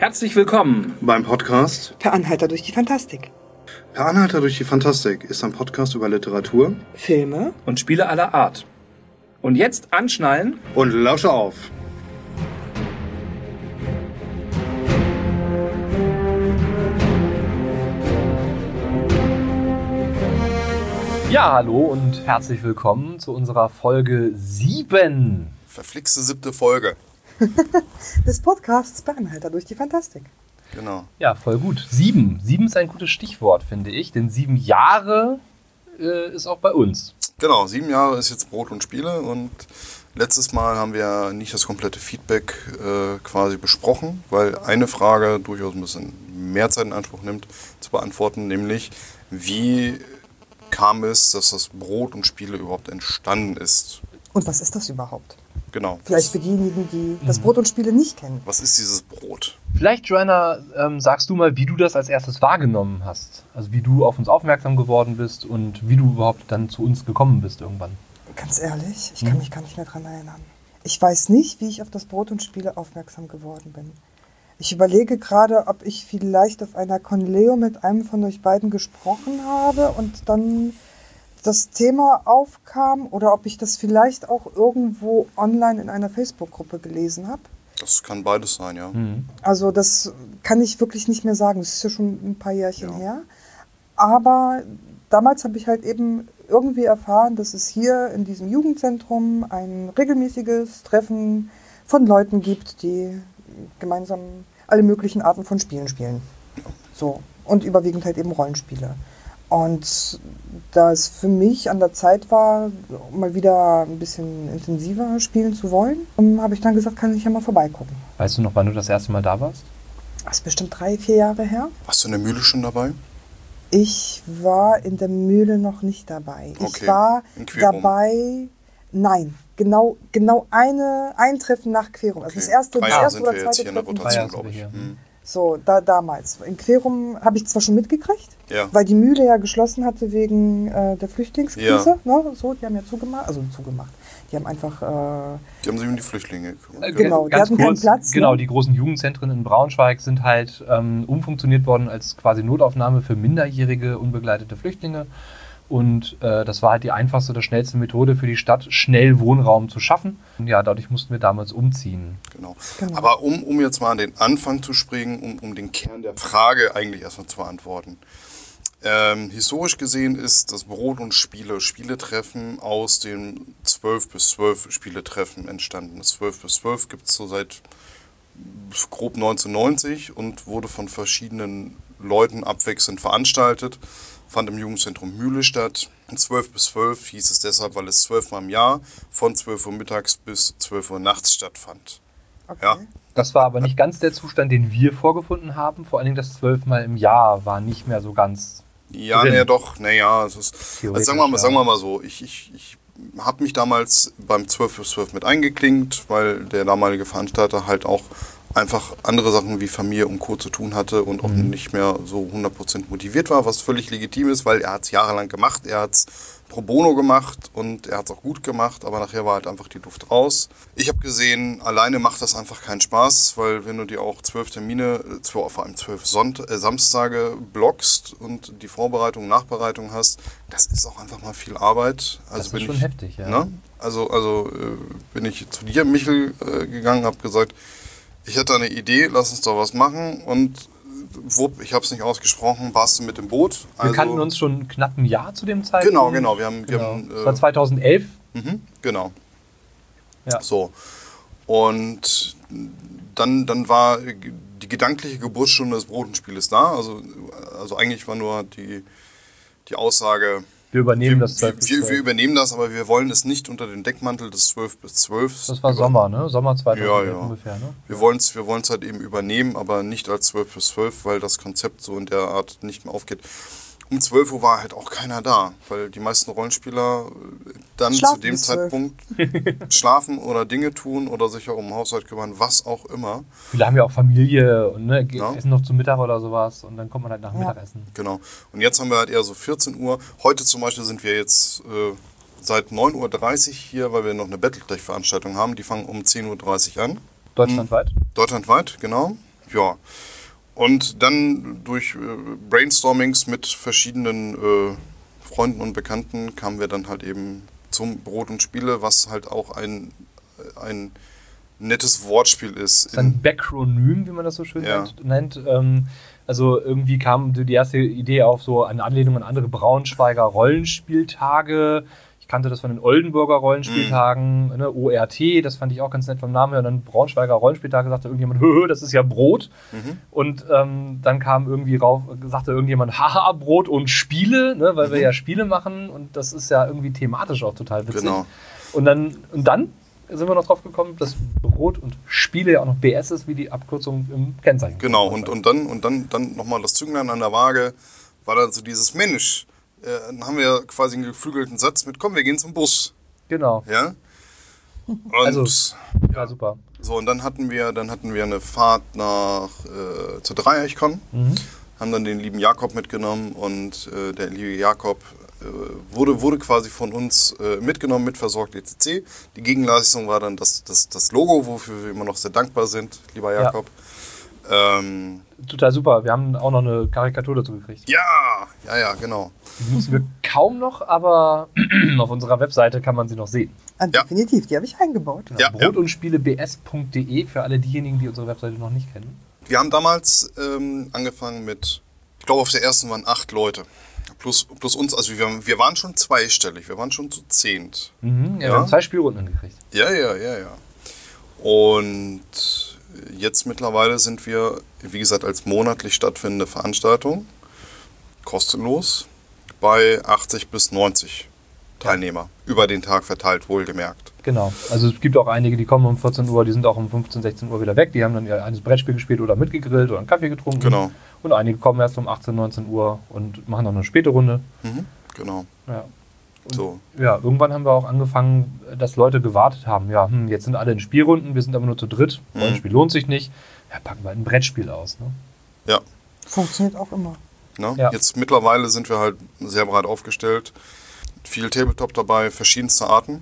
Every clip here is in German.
Herzlich willkommen beim Podcast Per Anhalter durch die Fantastik. Per Anhalter durch die Fantastik ist ein Podcast über Literatur, Filme und Spiele aller Art. Und jetzt anschnallen und lausche auf. Ja, hallo und herzlich willkommen zu unserer Folge 7. Verflixte 7. Folge. des Podcasts Per Anhalter durch die Fantastik. Genau. Ja, voll gut. 7. 7 ist ein gutes Stichwort, finde ich, denn 7 Jahre ist auch bei uns. Genau, 7 Jahre ist jetzt Brot und Spiele und letztes Mal haben wir nicht das komplette Feedback quasi besprochen, weil eine Frage durchaus ein bisschen mehr Zeit in Anspruch nimmt zu beantworten, nämlich wie kam es, dass das Brot und Spiele überhaupt entstanden ist. Und was ist das überhaupt? Genau. Vielleicht für diejenigen, die das Brot und Spiele nicht kennen. Was ist dieses Brot? Vielleicht, Joanna, sagst du mal, wie du das als erstes wahrgenommen hast. Also wie du auf uns aufmerksam geworden bist und wie du überhaupt dann zu uns gekommen bist irgendwann. Ganz ehrlich, ich kann mich gar nicht mehr dran erinnern. Ich weiß nicht, wie ich auf das Brot und Spiele aufmerksam geworden bin. Ich überlege gerade, ob ich vielleicht auf einer Conleo mit einem von euch beiden gesprochen habe und dann das Thema aufkam oder ob ich das vielleicht auch irgendwo online in einer Facebook-Gruppe gelesen habe. Das kann beides sein, ja. Also das kann ich wirklich nicht mehr sagen. Das ist ja schon ein paar Jährchen her. Aber damals habe ich halt eben irgendwie erfahren, dass es hier in diesem Jugendzentrum ein regelmäßiges Treffen von Leuten gibt, die gemeinsam alle möglichen Arten von Spielen spielen. So. Und überwiegend halt eben Rollenspiele. Und da es für mich an der Zeit war, mal wieder ein bisschen intensiver spielen zu wollen, habe ich dann gesagt, kann ich ja mal vorbeigucken. Weißt du noch, wann du das erste Mal da warst? Das ist bestimmt 3-4 Jahre her. Warst du in der Mühle schon dabei? Ich war in der Mühle noch nicht dabei. Okay. Ich war In Querum. dabei, nein, genau ein Treffen nach Querum. Also das erste, 3 das Jahre erste sind oder wir jetzt zweite hier in der Treffen. Rotation, sind glaube wir ich. hier. So, damals. In Querum habe ich zwar schon mitgekriegt, Ja. weil die Mühle ja geschlossen hatte wegen der Flüchtlingskrise. Ne? So, die haben ja zugemacht. Die haben einfach... Die haben sich um die Flüchtlinge gekümmert. Genau, die Ganz hatten keinen kurz, Platz, Genau, ne? die großen Jugendzentren in Braunschweig sind halt umfunktioniert worden als quasi Notaufnahme für minderjährige, unbegleitete Flüchtlinge. Und das war halt die einfachste oder schnellste Methode für die Stadt, schnell Wohnraum zu schaffen. Und ja, dadurch mussten wir damals umziehen. Genau. Genau. Aber um jetzt mal an den Anfang zu springen, um den Kern der Frage eigentlich erstmal zu beantworten. Historisch gesehen ist das Brot und Spieletreffen aus dem 12 bis 12 Spieletreffen entstanden. Das 12 bis 12 gibt es so seit grob 1990 und wurde von verschiedenen Leuten abwechselnd veranstaltet. Fand im Jugendzentrum Mühle statt. 12 bis 12 hieß es deshalb, weil es 12 Mal im Jahr von 12 Uhr mittags bis 12 Uhr nachts stattfand. Okay. Ja. Das war aber nicht ganz der Zustand, den wir vorgefunden haben. Vor allen Dingen das 12-mal im Jahr war nicht mehr so ganz Ja, drin. es ist, also Theoretisch, sagen wir mal so, ich habe mich damals beim 12 bis 12 mit eingeklinkt, weil der damalige Veranstalter halt auch einfach andere Sachen wie Familie und Co. zu tun hatte und auch nicht mehr so 100% motiviert war, was völlig legitim ist, weil er hat es jahrelang gemacht, er hat es pro bono gemacht und er hat es auch gut gemacht, aber nachher war halt einfach die Luft raus. Ich habe gesehen, alleine macht das einfach keinen Spaß, weil wenn du dir auch 12 Termine, vor allem 12 Samstage blockst und die Vorbereitung, Nachbereitung hast, das ist auch einfach mal viel Arbeit. Das ist schon heftig, ja. Ne? Also bin ich zu dir, Michel, gegangen, habe gesagt, ich hätte eine Idee, lass uns da was machen und wupp, ich habe es nicht ausgesprochen, warst du mit dem Boot. Wir kannten uns schon knapp ein Jahr zu dem Zeitpunkt. Genau, wir haben Das war 2011. genau. Ja. So. Und dann war die gedankliche Geburtsstunde des Brot und Spieles da. Also eigentlich war nur die Aussage, Wir übernehmen das 12 bis 12. wir übernehmen das, aber wir wollen es nicht unter den Deckmantel des 12 bis 12. Das war Sommer, ne? Sommer 2011 Ja. ungefähr, ne? Wir wollen es halt eben übernehmen, aber nicht als 12 bis 12, weil das Konzept so in der Art nicht mehr aufgeht. Um 12 Uhr war halt auch keiner da, weil die meisten Rollenspieler dann Schlafen zu dem bis 12. Zeitpunkt schlafen oder Dinge tun oder sich auch um Haushalt kümmern, was auch immer. Viele haben ja auch Familie und ne, Ja. essen noch zum Mittag oder sowas und dann kommt man halt nach dem Mittagessen. Genau. Und jetzt haben wir halt eher so 14 Uhr. Heute zum Beispiel sind wir jetzt seit 9.30 Uhr hier, weil wir noch eine Battletech-Veranstaltung haben. Die fangen um 10.30 Uhr an. Deutschlandweit? Deutschlandweit, genau. Ja. Und dann durch Brainstormings mit verschiedenen Freunden und Bekannten kamen wir dann halt eben zum Brot und Spiele, was halt auch ein nettes Wortspiel ist. Das ist ein Backronym, wie man das so schön nennt. Also irgendwie kam die erste Idee auf so eine Anlehnung an andere Braunschweiger Rollenspieltage. Ich kannte das von den Oldenburger Rollenspieltagen, ne, ORT, das fand ich auch ganz nett vom Namen her. Und dann Braunschweiger Rollenspieltage, sagte irgendjemand, das ist ja Brot. Und dann kam irgendwie rauf, sagte irgendjemand, haha, Brot und Spiele, ne, weil wir ja Spiele machen. Und das ist ja irgendwie thematisch auch total witzig. Genau. Und dann sind wir noch drauf gekommen, dass Brot und Spiele ja auch noch BS ist, wie die Abkürzung im Kennzeichen. Genau, und dann nochmal das Zünglein an der Waage, war dann so dieses Mensch. Dann haben wir quasi einen geflügelten Satz mit, komm, wir gehen zum Bus. Genau. Ja? Und also, ja, super. So, und dann hatten wir eine Fahrt zur Dreieichkon, haben dann den lieben Jakob mitgenommen und der liebe Jakob wurde quasi von uns mitgenommen, mitversorgt, etc. Die Gegenleistung war dann das Logo, wofür wir immer noch sehr dankbar sind, lieber Jakob. Ja. Total super. Wir haben auch noch eine Karikatur dazu gekriegt. Ja, genau. Die nutzen wir kaum noch, aber auf unserer Webseite kann man sie noch sehen. Definitiv, die habe ich eingebaut. Ja, brotundspielebs.de für alle diejenigen, die unsere Webseite noch nicht kennen. Wir haben damals angefangen mit, ich glaube auf der ersten waren 8 Leute. Plus uns, also wir waren schon zweistellig, wir waren schon zu 10. Wir haben 2 Spielrunden gekriegt. Ja. Und jetzt mittlerweile sind wir, wie gesagt, als monatlich stattfindende Veranstaltung, kostenlos, bei 80 bis 90 Teilnehmer. Über den Tag verteilt, wohlgemerkt. Genau. Also es gibt auch einige, die kommen um 14 Uhr, die sind auch um 15, 16 Uhr wieder weg. Die haben dann ihr eines Brettspiel gespielt oder mitgegrillt oder einen Kaffee getrunken. Genau. Und einige kommen erst um 18, 19 Uhr und machen noch eine späte Runde. Genau. Ja. Und so. Ja, irgendwann haben wir auch angefangen, dass Leute gewartet haben. Ja, jetzt sind alle in Spielrunden, wir sind aber nur zu dritt. Rollenspiel lohnt sich nicht. Ja, packen wir ein Brettspiel aus. Ne? Ja. Funktioniert auch immer. Ne? Ja. Jetzt mittlerweile sind wir halt sehr breit aufgestellt. Viel Tabletop dabei, verschiedenste Arten.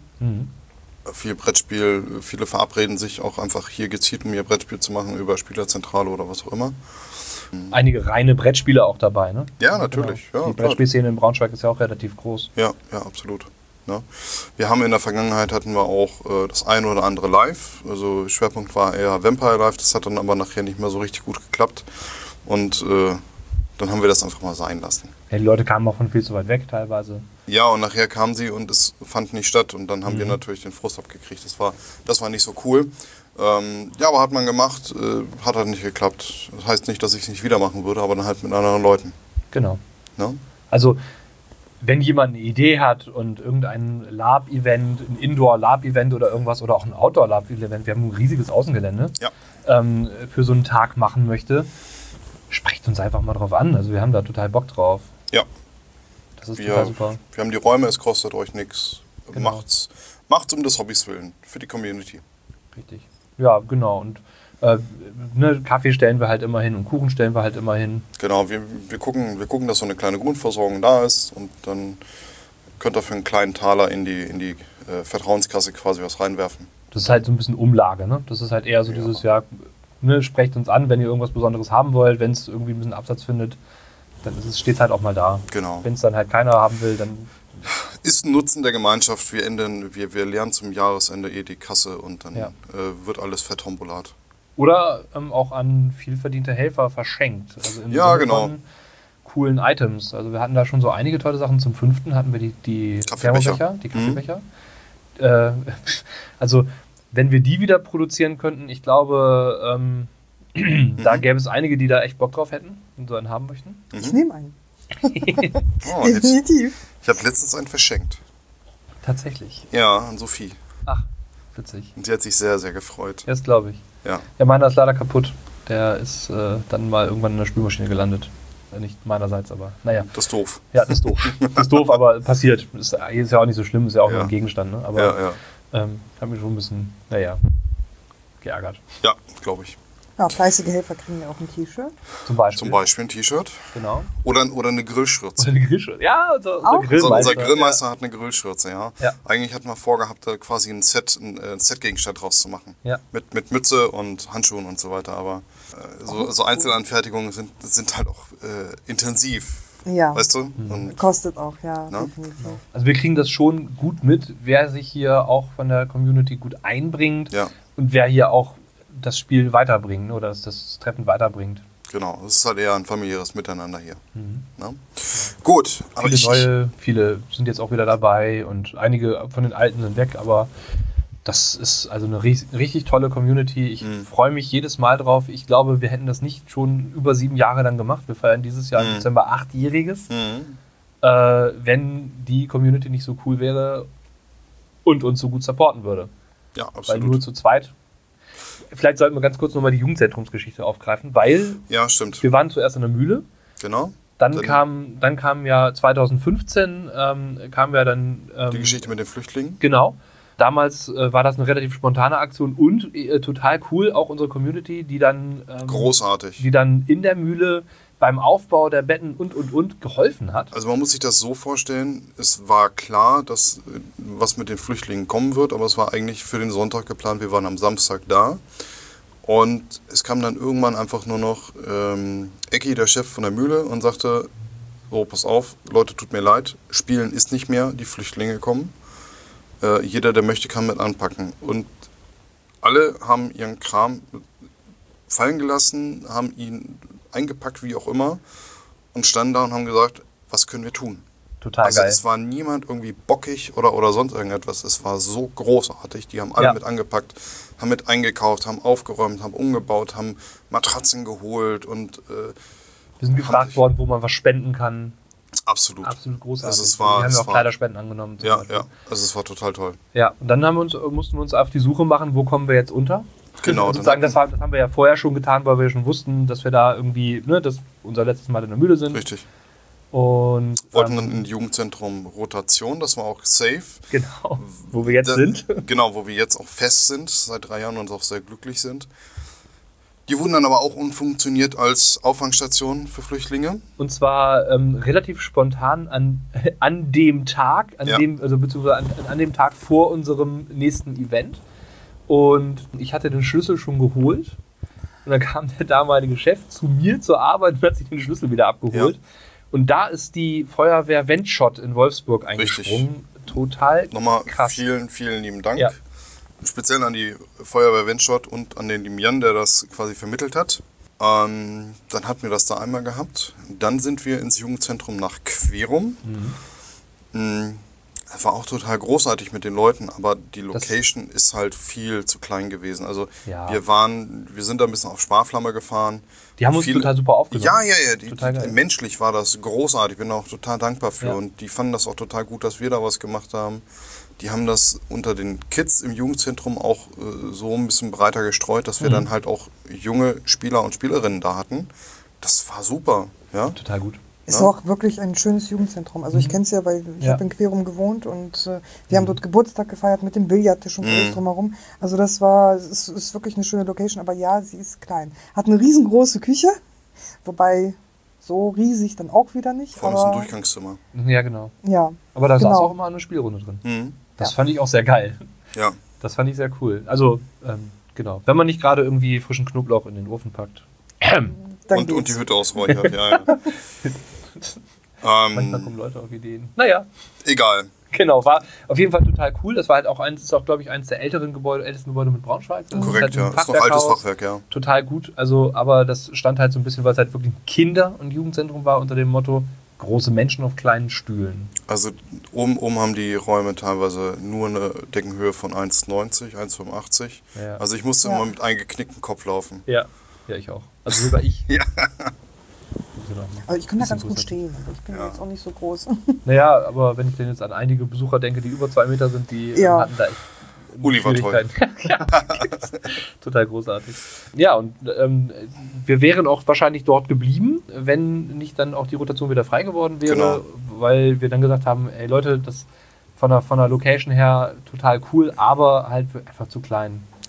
Viel Brettspiel, viele verabreden sich auch einfach hier gezielt, um ihr Brettspiel zu machen über Spielerzentrale oder was auch immer. Einige reine Brettspiele auch dabei, ne? Ja, natürlich. Genau. Ja, die Brettspielszene in Braunschweig ist ja auch relativ groß. Ja, absolut. Ja. Wir haben in der Vergangenheit hatten wir auch das eine oder andere live. Also Schwerpunkt war eher Vampire Live, das hat dann aber nachher nicht mehr so richtig gut geklappt. Und dann haben wir das einfach mal sein lassen. Ja, die Leute kamen auch von viel zu weit weg teilweise. Ja, und nachher kamen sie und es fand nicht statt. Und dann haben wir natürlich den Frust abgekriegt. Das war nicht so cool. Ja, aber hat man gemacht, hat halt nicht geklappt. Das heißt nicht, dass ich es nicht wieder machen würde, aber dann halt mit anderen Leuten. Genau. No? Also, wenn jemand eine Idee hat und irgendein Lab-Event, ein Indoor-Lab-Event oder irgendwas oder auch ein Outdoor-Lab-Event, wir haben ein riesiges Außengelände, für so einen Tag machen möchte, sprecht uns einfach mal drauf an. Also wir haben da total Bock drauf. Ja. Das ist total super. Wir haben die Räume, es kostet euch nichts. Genau. Macht's um des Hobbys willen, für die Community. Richtig. Ja, genau. Und Kaffee stellen wir halt immer hin und Kuchen stellen wir halt immer hin. Genau, wir gucken, dass so eine kleine Grundversorgung da ist und dann könnt ihr für einen kleinen Taler in die Vertrauenskasse quasi was reinwerfen. Das ist halt so ein bisschen Umlage, ne? Das ist halt eher so dieses, sprecht uns an, wenn ihr irgendwas Besonderes haben wollt, wenn es irgendwie ein bisschen Absatz findet, dann steht es halt auch mal da. Genau. Wenn es dann halt keiner haben will, dann... Ist ein Nutzen der Gemeinschaft. Wir lernen zum Jahresende die Kasse und dann wird alles vertombolat. Oder auch an vielverdiente Helfer verschenkt. Also im Sinne von coolen Items. Also wir hatten da schon so einige tolle Sachen. Zum 5. hatten wir die Thermobecher, die Kaffeebecher. Also wenn wir die wieder produzieren könnten, ich glaube, da gäbe es einige, die da echt Bock drauf hätten und so einen haben möchten. Ich nehme einen. Definitiv. Ich habe letztens einen verschenkt. Tatsächlich? Ja, an Sophie. Ach, witzig. Und sie hat sich sehr, sehr gefreut. Das glaube ich. Ja. Ja, meiner ist leider kaputt. Der ist dann mal irgendwann in der Spülmaschine gelandet. Nicht meinerseits, aber naja. Das ist doof. Ja, das ist doof. Das ist doof, aber passiert. Ist ja auch nicht so schlimm, ist ja auch nur ein Gegenstand. Ne? Aber hat mich schon ein bisschen, geärgert. Ja, glaube ich. Ja, fleißige Helfer kriegen ja auch ein T-Shirt. Zum Beispiel. Zum Beispiel ein T-Shirt. Genau. Oder eine Grillschürze. Oder eine Grillschürze. Ja, unser Auch? Grillmeister. Unser Grillmeister hat eine Grillschürze, ja. Ja. Eigentlich hatten wir vorgehabt, da quasi ein Set-Gegenstand draus zu machen. Ja. Mit Mütze und Handschuhen und so weiter. Aber so Einzelanfertigungen sind halt auch intensiv. Ja. Weißt du? Und Kostet auch, ja. Na? Definitiv. Also wir kriegen das schon gut mit, wer sich hier auch von der Community gut einbringt ja, und wer hier auch das Spiel weiterbringt oder das Treffen weiterbringt. genau. Es ist halt eher ein familiäres Miteinander hier. Na? Gut, aber Viele sind jetzt auch wieder dabei und einige von den Alten sind weg, aber das ist also eine richtig tolle Community. Ich freue mich jedes Mal drauf. Ich glaube, wir hätten das nicht schon über 7 Jahre lang gemacht. Wir feiern dieses Jahr im Dezember 8-jähriges. Wenn die Community nicht so cool wäre und uns so gut supporten würde. Ja, Weil absolut. nur zu zweit. Vielleicht sollten wir ganz kurz nochmal die Jugendzentrumsgeschichte aufgreifen, weil Ja, stimmt. wir waren zuerst in der Mühle. Genau. Dann kam ja 2015 kam ja dann Die Geschichte mit den Flüchtlingen. genau. Damals war das eine relativ spontane Aktion und total cool, auch unsere Community, die dann Großartig. die dann in der Mühle beim Aufbau der Betten und geholfen hat. Also man muss sich das so vorstellen, es war klar, dass was mit den Flüchtlingen kommen wird, aber es war eigentlich für den Sonntag geplant, wir waren am Samstag da. Und es kam dann irgendwann einfach nur noch Ecki, der Chef von der Mühle, und sagte, so, pass auf, Leute, tut mir leid, Spielen ist nicht mehr, die Flüchtlinge kommen. Jeder, der möchte, kann mit anpacken. Und alle haben ihren Kram fallen gelassen, haben ihn eingepackt, wie auch immer, und standen da und haben gesagt, was können wir tun? Total Also geil. es war niemand irgendwie bockig oder sonst irgendetwas. Es war so großartig. Die haben alle mit angepackt, haben mit eingekauft, haben aufgeräumt, haben umgebaut, haben Matratzen geholt und Wir sind gefragt worden, wo man was spenden kann. absolut. Absolut großartig. Also es war- wir haben es ja auch war- Kleiderspenden angenommen. zum Ja, Beispiel. ja. Also es war total toll. Ja, und dann mussten wir uns auf die Suche machen, wo kommen wir jetzt unter. Genau, Sozusagen, dann- das haben wir ja vorher schon getan, weil wir schon wussten, dass wir da irgendwie, das unser letztes Mal in der Mühle sind. Richtig. Und Wollten dann im Jugendzentrum Rotation, das war auch safe. genau, wo wir jetzt Da- sind. Genau, wo wir jetzt auch fest sind, seit 3 Jahren und auch sehr glücklich sind. Die wurden dann aber auch umfunktioniert als Auffangstation für Flüchtlinge. Und zwar relativ spontan an dem Tag, Ja. beziehungsweise an dem Tag vor unserem nächsten Event. Und ich hatte den Schlüssel schon geholt. Und dann kam der damalige Chef zu mir zur Arbeit und hat sich den Schlüssel wieder abgeholt. Ja. Und da ist die Feuerwehr Wendschott in Wolfsburg eingesprungen. Total Nochmal krass. vielen, vielen lieben Dank. Ja. Speziell an die Feuerwehr Wendschott und an den lieben Jan, der das quasi vermittelt hat. Dann hatten wir das da einmal gehabt. Dann sind wir ins Jugendzentrum nach Querum. Das war auch total großartig mit den Leuten, aber die Location ist halt viel zu klein gewesen. Also Ja. wir sind da ein bisschen auf Sparflamme gefahren. Die haben uns total super aufgenommen. Ja. Total geil. Menschlich war das großartig. Ich bin auch total dankbar für. Ja. Und die fanden das auch total gut, dass wir da was gemacht haben. Die haben das unter den Kids im Jugendzentrum auch so ein bisschen breiter gestreut, dass wir dann halt auch junge Spieler und Spielerinnen da hatten. Das war super. Ja? Total gut. Ist Ja. auch wirklich ein schönes Jugendzentrum. Also ich kenne es ja, weil ich Ja. habe in Querum gewohnt und wir haben dort Geburtstag gefeiert mit dem Billardtisch und alles drumherum. Also es ist wirklich eine schöne Location, aber ja, sie ist klein. Hat eine riesengroße Küche, wobei so riesig dann auch wieder nicht. Vor allem ist ein Aber Durchgangszimmer. Ja, genau. ja, Aber da saß Genau. auch immer eine Spielrunde drin. Mhm. Das Ja. fand ich auch sehr geil. Ja. Das fand ich sehr cool. Also, genau. Wenn man nicht gerade irgendwie frischen Knoblauch in den Ofen packt. dann Und die geht's. Hütte ausräuchert. Ja. Manchmal kommen Leute auf Ideen. Naja, Egal. genau. War auf jeden Fall total cool. Das war halt auch glaube ich, eines der ältesten Gebäude mit Braunschweig. Das Korrekt, ist halt ein ja. Ist noch altes Fachwerkhaus. Fachwerk, ja. Total gut. Also, aber das stand halt so ein bisschen, weil es halt wirklich ein Kinder- und Jugendzentrum war unter dem Motto große Menschen auf kleinen Stühlen. Also oben haben die Räume teilweise nur eine Deckenhöhe von 1,90, 1,85. Ja. Also ich musste Ja. immer mit eingeknicktem Kopf laufen. Ja. Ja, ich auch. Also sogar ich. Ja. Aber ich kann da Bisschen ganz gut größer. stehen. Aber ich bin Ja. jetzt auch nicht so groß. Naja, aber wenn ich denn jetzt an einige Besucher denke, die über 2 Meter sind, die Ja. hatten da echt Uli war toll. Schwierigkeiten. Ja, total großartig. Ja, und wir wären auch wahrscheinlich dort geblieben, wenn nicht dann auch die Rotation wieder frei geworden wäre, Genau. weil wir dann gesagt haben, ey Leute, das von der Location her total cool, aber halt einfach zu klein. Ja.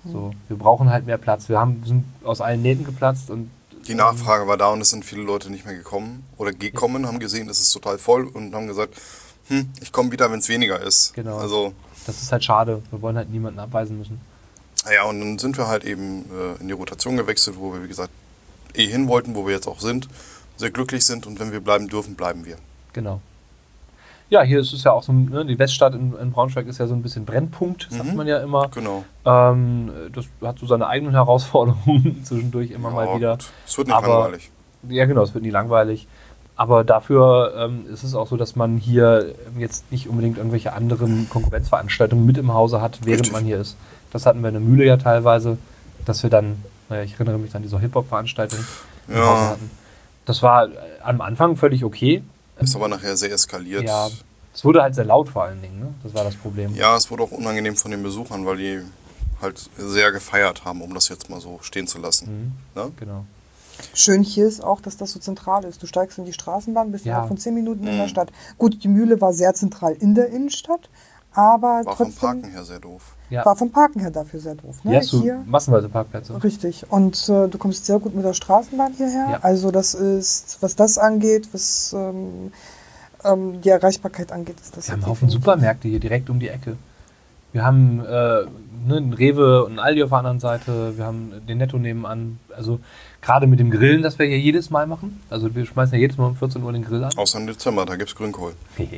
So, wir brauchen halt mehr Platz. Sind aus allen Nähten geplatzt und die Nachfrage war da und es sind viele Leute nicht mehr gekommen oder gekommen, haben gesehen, es ist total voll und haben gesagt, ich komme wieder, wenn es weniger ist. Genau. Also, das ist halt schade. Wir wollen halt niemanden abweisen müssen. ja, und dann sind wir halt eben in die Rotation gewechselt, wo wir, wie gesagt, hin wollten, wo wir jetzt auch sind, sehr glücklich sind und wenn wir bleiben dürfen, bleiben wir. Genau. Ja, hier ist es ja auch so, ne, die Weststadt in Braunschweig ist ja so ein bisschen Brennpunkt, sagt man ja immer. Genau. Das hat so seine eigenen Herausforderungen zwischendurch immer mal wieder. Gut. Es wird nicht langweilig. Ja, genau, es wird nie langweilig. Aber dafür ist es auch so, dass man hier jetzt nicht unbedingt irgendwelche anderen Konkurrenzveranstaltungen mit im Hause hat, während man hier ist. Das hatten wir in der Mühle ja teilweise, dass wir dann, ich erinnere mich an diese Hip-Hop-Veranstaltung im Hause hatten. Das war am Anfang völlig okay. Ist aber nachher sehr eskaliert. Ja, es wurde halt sehr laut vor allen Dingen, ne? Das war das Problem. Ja, es wurde auch unangenehm von den Besuchern, weil die halt sehr gefeiert haben, um das jetzt mal so stehen zu lassen. Ne? Genau. Schön hier ist auch, dass das so zentral ist. Du steigst in die Straßenbahn, bist innerhalb von 10 Minuten in der Stadt. Gut, die Mühle war sehr zentral in der Innenstadt, aber war trotzdem... vom Parken her sehr doof. Ja. War vom Parken her dafür sehr doof. Ne? Hier hast du hier, massenweise Parkplätze. richtig. Und du kommst sehr gut mit der Straßenbahn hierher. Ja. Also das ist, was das angeht, was die Erreichbarkeit angeht, ist das... Wir haben einen Haufen Supermärkte hier direkt um die Ecke. Wir haben einen Rewe und einen Aldi auf der anderen Seite. Wir haben den Netto nebenan. Also gerade mit dem Grillen, das wir hier jedes Mal machen. Also wir schmeißen ja jedes Mal um 14 Uhr den Grill an. Außer im Dezember, da gibt es Grünkohl.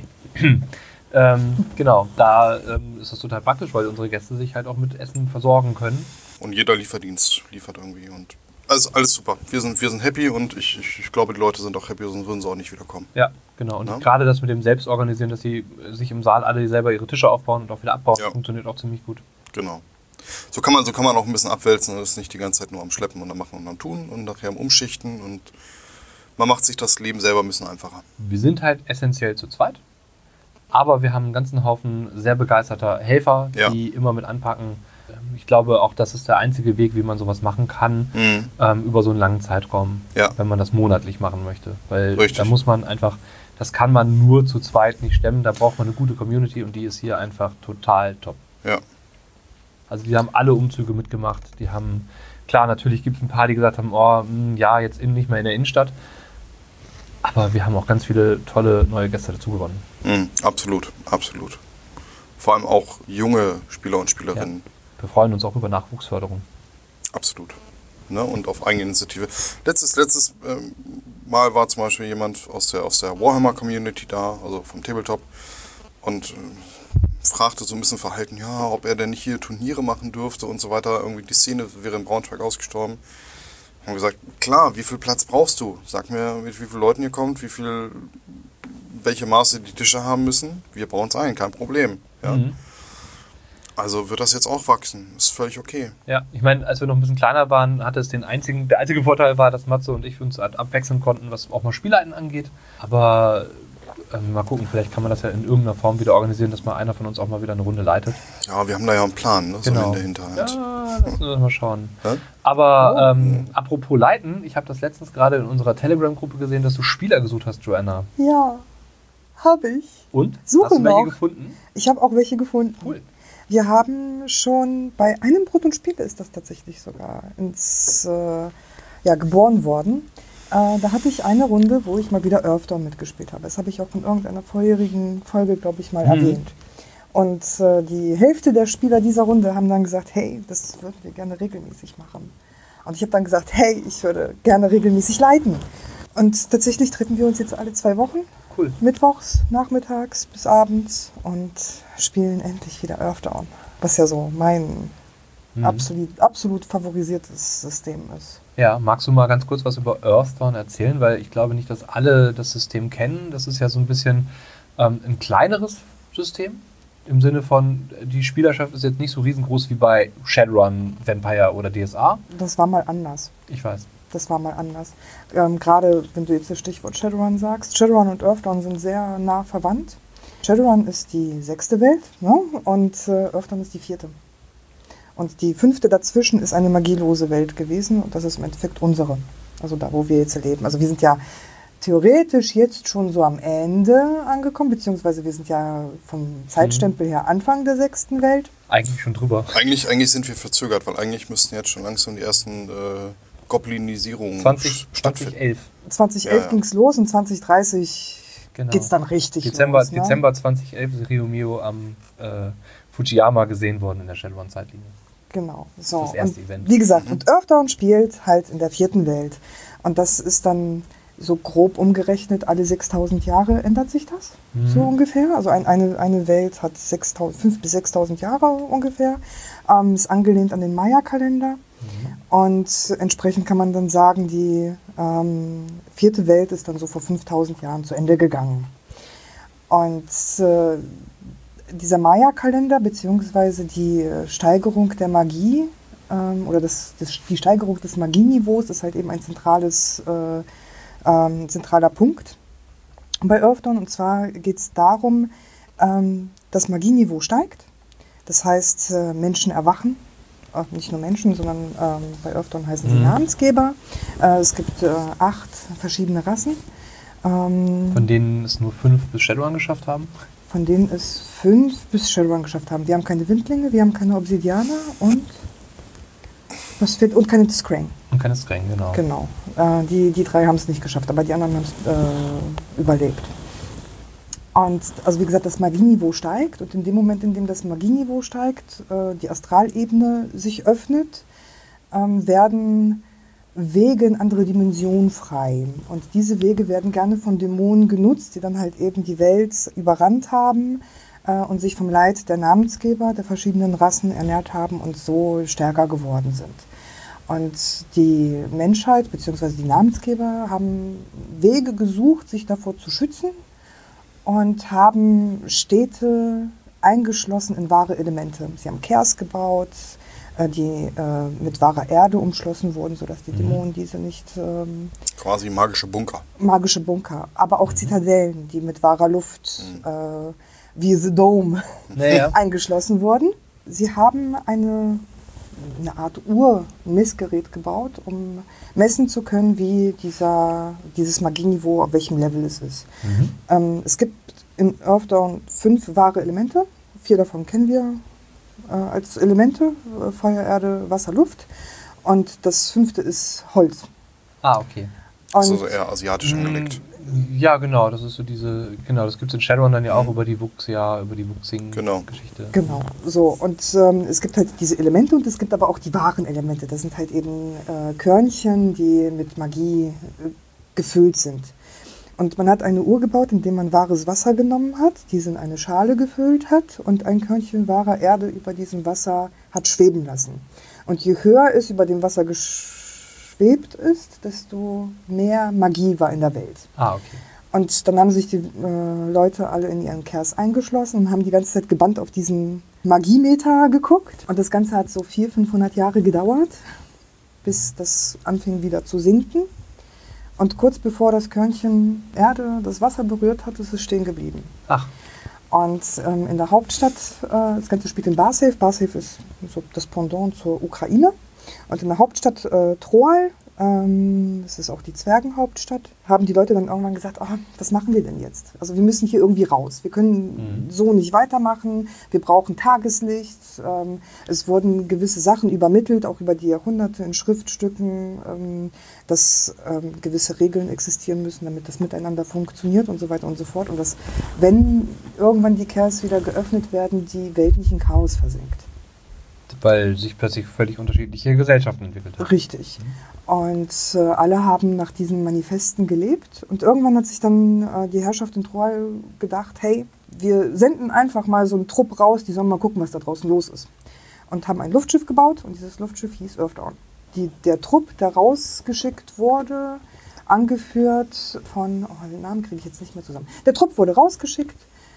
Genau, da ist das total praktisch, weil unsere Gäste sich halt auch mit Essen versorgen können. Und jeder Lieferdienst liefert irgendwie. Und also alles super. Wir sind happy und ich glaube, die Leute sind auch happy, sonst würden sie auch nicht wiederkommen. Ja, genau. Und Ja? gerade das mit dem Selbstorganisieren, dass sie sich im Saal alle selber ihre Tische aufbauen und auch wieder abbauen, funktioniert auch ziemlich gut. Genau. So kann man auch ein bisschen abwälzen und ist nicht die ganze Zeit nur am Schleppen und am Machen und am Tun und nachher am Umschichten und man macht sich das Leben selber ein bisschen einfacher. Wir sind halt essentiell zu zweit, aber wir haben einen ganzen Haufen sehr begeisterter Helfer, die immer mit anpacken. Ich glaube, auch das ist der einzige Weg, wie man sowas machen kann, über so einen langen Zeitraum, wenn man das monatlich machen möchte. Weil da muss man einfach, das kann man nur zu zweit nicht stemmen, da braucht man eine gute Community und die ist hier einfach total top. Ja. Also die haben alle Umzüge mitgemacht, die haben, klar, natürlich gibt es ein paar, die gesagt haben, jetzt nicht mehr in der Innenstadt, aber wir haben auch ganz viele tolle neue Gäste dazu gewonnen. Absolut, absolut. Vor allem auch junge Spieler und Spielerinnen. Ja. Wir freuen uns auch über Nachwuchsförderung. Absolut. Ne? Und auf eigene Initiative. Letztes Mal war zum Beispiel jemand aus der Warhammer-Community da, also vom Tabletop, und fragte so ein bisschen verhalten, ob er denn nicht hier Turniere machen dürfte und so weiter. Irgendwie die Szene wäre in Braunschweig ausgestorben. Haben gesagt, klar, wie viel Platz brauchst du? Sag mir, mit wie vielen Leuten ihr kommt, welche Maße die Tische haben müssen. Wir bauen es ein, kein Problem. Ja? Also wird das jetzt auch wachsen. Ist völlig okay. Ja, ich meine, als wir noch ein bisschen kleiner waren, hatte es der einzige Vorteil war, dass Matze und ich uns halt abwechseln konnten, was auch mal Spielleiten angeht. Aber mal gucken, vielleicht kann man das ja in irgendeiner Form wieder organisieren, dass mal einer von uns auch mal wieder eine Runde leitet. Ja, wir haben da ja einen Plan, ne? Genau. So in der Hinterhand. Ja, lassen wir mal schauen. Aber apropos Leiten, ich habe das letztens gerade in unserer Telegram-Gruppe gesehen, dass du Spieler gesucht hast, Joanna. Ja, habe ich. Und? Suche hast du welche noch. gefunden? Ich habe auch welche gefunden. Cool. Wir haben schon bei einem Brot und Spiele ist das tatsächlich sogar geboren worden. Da hatte ich eine Runde, wo ich mal wieder Earthdawn mitgespielt habe. Das habe ich auch in irgendeiner vorherigen Folge, glaube ich, mal erwähnt. Und die Hälfte der Spieler dieser Runde haben dann gesagt, hey, das würden wir gerne regelmäßig machen. Und ich habe dann gesagt, hey, ich würde gerne regelmäßig leiten. Und tatsächlich treffen wir uns jetzt alle 2 Wochen. Cool. Mittwochs, nachmittags bis abends und spielen endlich wieder Earthdawn. Was ja so mein absolut favorisiertes System ist. Ja, magst du mal ganz kurz was über Earthdawn erzählen? Weil ich glaube nicht, dass alle das System kennen. Das ist ja so ein bisschen ein kleineres System. Im Sinne von, die Spielerschaft ist jetzt nicht so riesengroß wie bei Shadowrun, Vampire oder DSA. Das war mal anders. Ich weiß. Das war mal anders. Gerade wenn du jetzt das Stichwort Shadowrun sagst. Shadowrun und Earthdawn sind sehr nah verwandt. Shadowrun ist die 6. Welt, ne? Und Earthdawn ist die 4. Und die 5. dazwischen ist eine magielose Welt gewesen und das ist im Endeffekt unsere. Also da, wo wir jetzt leben. Also wir sind ja theoretisch jetzt schon so am Ende angekommen, beziehungsweise wir sind ja vom Zeitstempel her Anfang der 6. Welt. Eigentlich schon drüber. Eigentlich sind wir verzögert, weil eigentlich müssten jetzt schon langsam die ersten Goblinisierungen 2011. 2011 ging es los und 2030 Genau. geht es dann richtig Dezember, los. Ne? Dezember 2011 ist Ryomio am Fujiyama gesehen worden in der Shadowrun-Zeitlinie. Genau. So. Das erste und Event. wie gesagt, und Earthdawn spielt halt in der 4. Welt. Und das ist dann so grob umgerechnet, alle 6000 Jahre ändert sich das, so ungefähr. Also eine Welt hat 5.000 bis 6.000 Jahre ungefähr. Ist angelehnt an den Maya-Kalender. Und entsprechend kann man dann sagen, die 4. Welt ist dann so vor 5.000 Jahren zu Ende gegangen. Und dieser Maya-Kalender beziehungsweise die Steigerung der Magie oder die Steigerung des Magieniveaus ist halt eben ein zentraler Punkt bei Earthdawn. Und zwar geht es darum, das Magieniveau steigt. Das heißt, Menschen erwachen. Nicht nur Menschen, sondern bei Earthdawn heißen sie Namensgeber. Es gibt 8 verschiedene Rassen. Von denen es nur 5 bis Shadowrun geschafft haben? Von denen es 5 bis Shadowrun geschafft haben. Wir haben keine Windlinge, wir haben keine Obsidianer und was fehlt? Und keine Tiskrang. Und keine Skrang, genau. Genau. Die 3 haben es nicht geschafft, aber die anderen haben es überlebt. Und also wie gesagt, das Magieniveau steigt und in dem Moment, in dem das Magieniveau steigt, die Astralebene sich öffnet, werden Wege in andere Dimensionen frei. Und diese Wege werden gerne von Dämonen genutzt, die dann halt eben die Welt überrannt haben und sich vom Leid der Namensgeber der verschiedenen Rassen ernährt haben und so stärker geworden sind. Und die Menschheit bzw. die Namensgeber haben Wege gesucht, sich davor zu schützen und haben Städte eingeschlossen in wahre Elemente. Sie haben Kers gebaut, die mit wahrer Erde umschlossen wurden, sodass die Dämonen diese nicht... quasi magische Bunker. Magische Bunker, aber auch Zitadellen, die mit wahrer Luft, wie The Dome, eingeschlossen wurden. Sie haben eine Art Messgerät gebaut, um messen zu können, wie dieses Magieniveau, auf welchem Level es ist. Es gibt in Earthdawn 5 wahre Elemente. 4 davon kennen wir als Elemente, Feuer, Erde, Wasser, Luft. Und das 5. ist Holz. Ah, okay. Also eher asiatisch angelegt. Ja, genau, das ist so das gibt es in Shadowrun dann ja auch über die Wuxing-Geschichte. Genau, so. Und es gibt halt diese Elemente und es gibt aber auch die wahren Elemente. Das sind halt eben Körnchen, die mit Magie gefüllt sind. Und man hat eine Uhr gebaut, in der man wahres Wasser genommen hat, diese in eine Schale gefüllt hat und ein Körnchen wahrer Erde über diesem Wasser hat schweben lassen. Und je höher es über dem Wasser geschwebt ist, desto mehr Magie war in der Welt. Ah, okay. Und dann haben sich die Leute alle in ihren Kers eingeschlossen und haben die ganze Zeit gebannt auf diesen Magiemeter geguckt. Und das Ganze hat so 400-500 Jahre gedauert, bis das anfing wieder zu sinken. Und kurz bevor das Körnchen Erde das Wasser berührt hat, ist es stehen geblieben. Ach. Und in der Hauptstadt, das Ganze spielt in Barsafe. Barsafe ist so das Pendant zur Ukraine. Und in der Hauptstadt Troal, das ist auch die Zwergenhauptstadt, haben die Leute dann irgendwann gesagt, was machen wir denn jetzt? Also wir müssen hier irgendwie raus. Wir können so nicht weitermachen. Wir brauchen Tageslicht. Es wurden gewisse Sachen übermittelt, auch über die Jahrhunderte in Schriftstücken, dass gewisse Regeln existieren müssen, damit das miteinander funktioniert und so weiter und so fort. Und dass, wenn irgendwann die Kers wieder geöffnet werden, die Welt nicht in Chaos versinkt. Weil sich plötzlich völlig unterschiedliche Gesellschaften entwickelt haben. Richtig. Und alle haben nach diesen Manifesten gelebt. Und irgendwann hat sich dann die Herrschaft in Troal gedacht, hey, wir senden einfach mal so einen Trupp raus, die sollen mal gucken, was da draußen los ist. Und haben ein Luftschiff gebaut und dieses Luftschiff hieß Earthdawn. Der Trupp, der rausgeschickt wurde, angeführt von, den Namen kriege ich jetzt nicht mehr zusammen. Der Trupp wurde rausgeschickt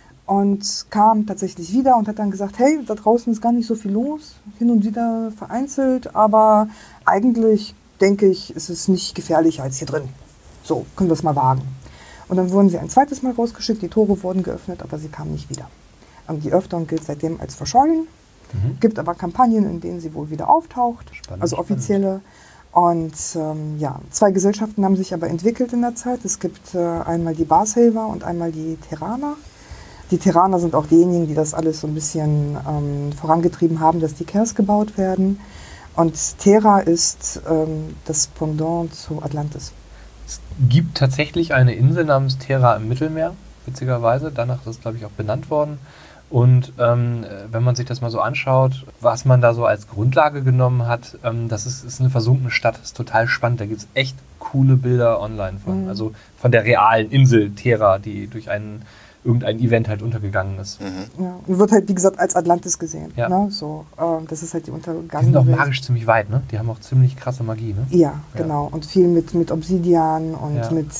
und kam tatsächlich wieder und hat dann gesagt, hey, da draußen ist gar nicht so viel los, hin und wieder vereinzelt, aber eigentlich denke ich, ist es nicht gefährlicher als hier drin. So, können wir es mal wagen. Und dann wurden sie ein zweites Mal rausgeschickt, die Tore wurden geöffnet, aber sie kamen nicht wieder. Und die Earthdawn gilt seitdem als verschollen, gibt aber Kampagnen, in denen sie wohl wieder auftaucht, Spannend, also offizielle. Und ja, 2 Gesellschaften haben sich aber entwickelt in der Zeit. Es gibt einmal die Barsaver und einmal die Terraner. Die Terraner sind auch diejenigen, die das alles so ein bisschen vorangetrieben haben, dass die Kers gebaut werden. Und Terra ist das Pendant zu Atlantis. Es gibt tatsächlich eine Insel namens Terra im Mittelmeer, witzigerweise. Danach ist es, glaube ich, auch benannt worden. Und wenn man sich das mal so anschaut, was man da so als Grundlage genommen hat, das ist eine versunkene Stadt. Das ist total spannend. Da gibt es echt coole Bilder online von. Also von der realen Insel Terra, die durch irgendein Event halt untergegangen ist. Ja, und wird halt, wie gesagt, als Atlantis gesehen. Ja. Ne? So, das ist halt die Die untergegangene sind auch Welt. magisch ziemlich weit, ne? Die haben auch ziemlich krasse Magie, ne? Ja, genau. Und viel mit Obsidian und Ja. mit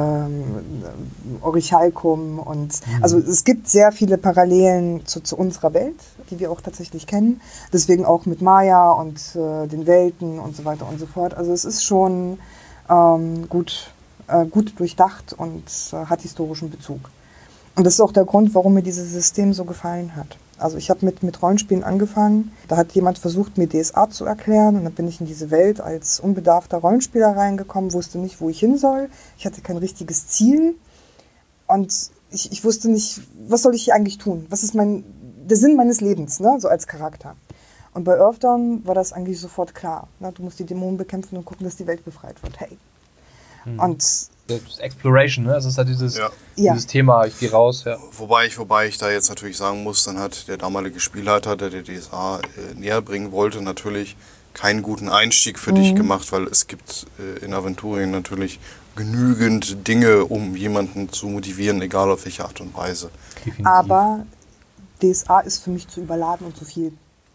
Orichalcum. Und, also es gibt sehr viele Parallelen zu unserer Welt, die wir auch tatsächlich kennen. Deswegen auch mit Maya und den Welten und so weiter und so fort. Also es ist schon gut durchdacht und hat historischen Bezug. Und das ist auch der Grund, warum mir dieses System so gefallen hat. Also ich habe mit Rollenspielen angefangen, da hat jemand versucht, mir DSA zu erklären und dann bin ich in diese Welt als unbedarfter Rollenspieler reingekommen, wusste nicht, wo ich hin soll. Ich hatte kein richtiges Ziel und ich wusste nicht, was soll ich hier eigentlich tun? Was ist der Sinn meines Lebens, ne? So als Charakter. Und bei Earthdawn war das eigentlich sofort klar. Ne? Du musst die Dämonen bekämpfen und gucken, dass die Welt befreit wird. Hey. Und Das Exploration, ne? Also es ist halt dieses Ja. Thema, ich gehe raus, ja. Wobei ich da jetzt natürlich sagen muss, dann hat der damalige Spielleiter, der DSA näher bringen wollte, natürlich keinen guten Einstieg für dich gemacht, weil es gibt in Aventurien natürlich genügend Dinge, um jemanden zu motivieren, egal auf welche Art und Weise. Definitiv. aber DSA ist für mich zu überladen und zu viel.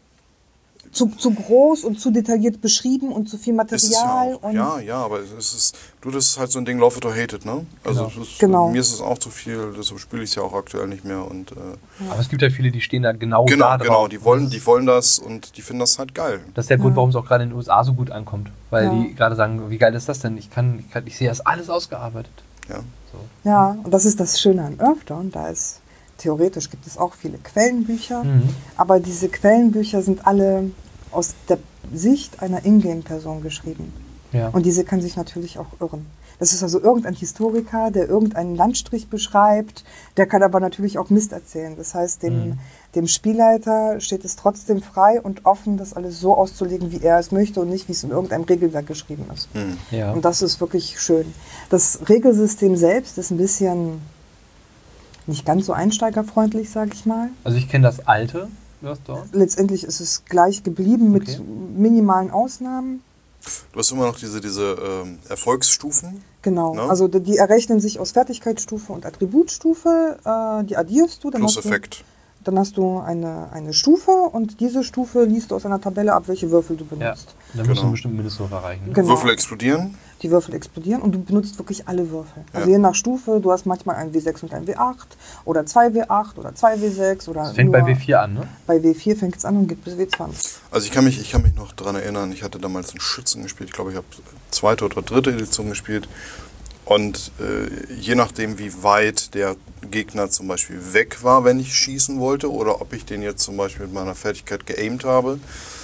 Zu groß und zu detailliert beschrieben und zu viel Ist es ja Material. auch. Und Ja, aber das ist halt so ein Ding, love it or hate it, ne? Also Genau. das ist, Genau. mir ist es auch zu viel, deshalb spiele ich es ja auch aktuell nicht mehr. Und Aber es gibt ja viele, die stehen da genau da genau, drauf. die wollen das und die finden das halt geil. Das ist der Grund, warum es auch gerade in den USA so gut ankommt. Weil Ja. die gerade sagen, wie geil ist das denn? Ich sehe das alles ausgearbeitet. Ja. ja, und das ist das Schöne an Earthdawn. Da ist theoretisch gibt es auch viele Quellenbücher, aber diese Quellenbücher sind alle aus der Sicht einer Ingame-Person geschrieben. Ja. Und diese kann sich natürlich auch irren. Das ist also irgendein Historiker, der irgendeinen Landstrich beschreibt, der kann aber natürlich auch Mist erzählen. Das heißt, dem Spielleiter steht es trotzdem frei und offen, das alles so auszulegen, wie er es möchte und nicht, wie es in irgendeinem Regelwerk geschrieben ist. Ja. Und das ist wirklich schön. Das Regelsystem selbst ist ein bisschen nicht ganz so einsteigerfreundlich, sage ich mal. Also ich kenne das alte Earthdawn. Letztendlich ist es gleich geblieben mit Okay. minimalen Ausnahmen. Du hast immer noch diese Erfolgsstufen. Genau, Ne? also die errechnen sich aus Fertigkeitsstufe und Attributstufe, die addierst du. Dann Plus hast Effekt. Dann hast du eine Stufe und diese Stufe liest du aus einer Tabelle ab, welche Würfel du Ja. benutzt. Da musst du Genau. einen bestimmten Mindestwurf erreichen. Ne? Genau. Würfel explodieren. Die Würfel explodieren und du benutzt wirklich alle Würfel. Also Ja. je nach Stufe, du hast manchmal ein W6 und ein W8 oder 2 W8 oder 2 W6 oder Das fängt nur bei W4 an, ne? Bei W4 fängt es an und geht bis W20. Also ich kann mich noch daran erinnern, ich hatte damals einen Schützen gespielt, ich glaube, ich habe 2. oder 3. Edition gespielt. Und je nachdem, wie weit der Gegner zum Beispiel weg war, wenn ich schießen wollte, oder ob ich den jetzt zum Beispiel mit meiner Fertigkeit geaimt habe,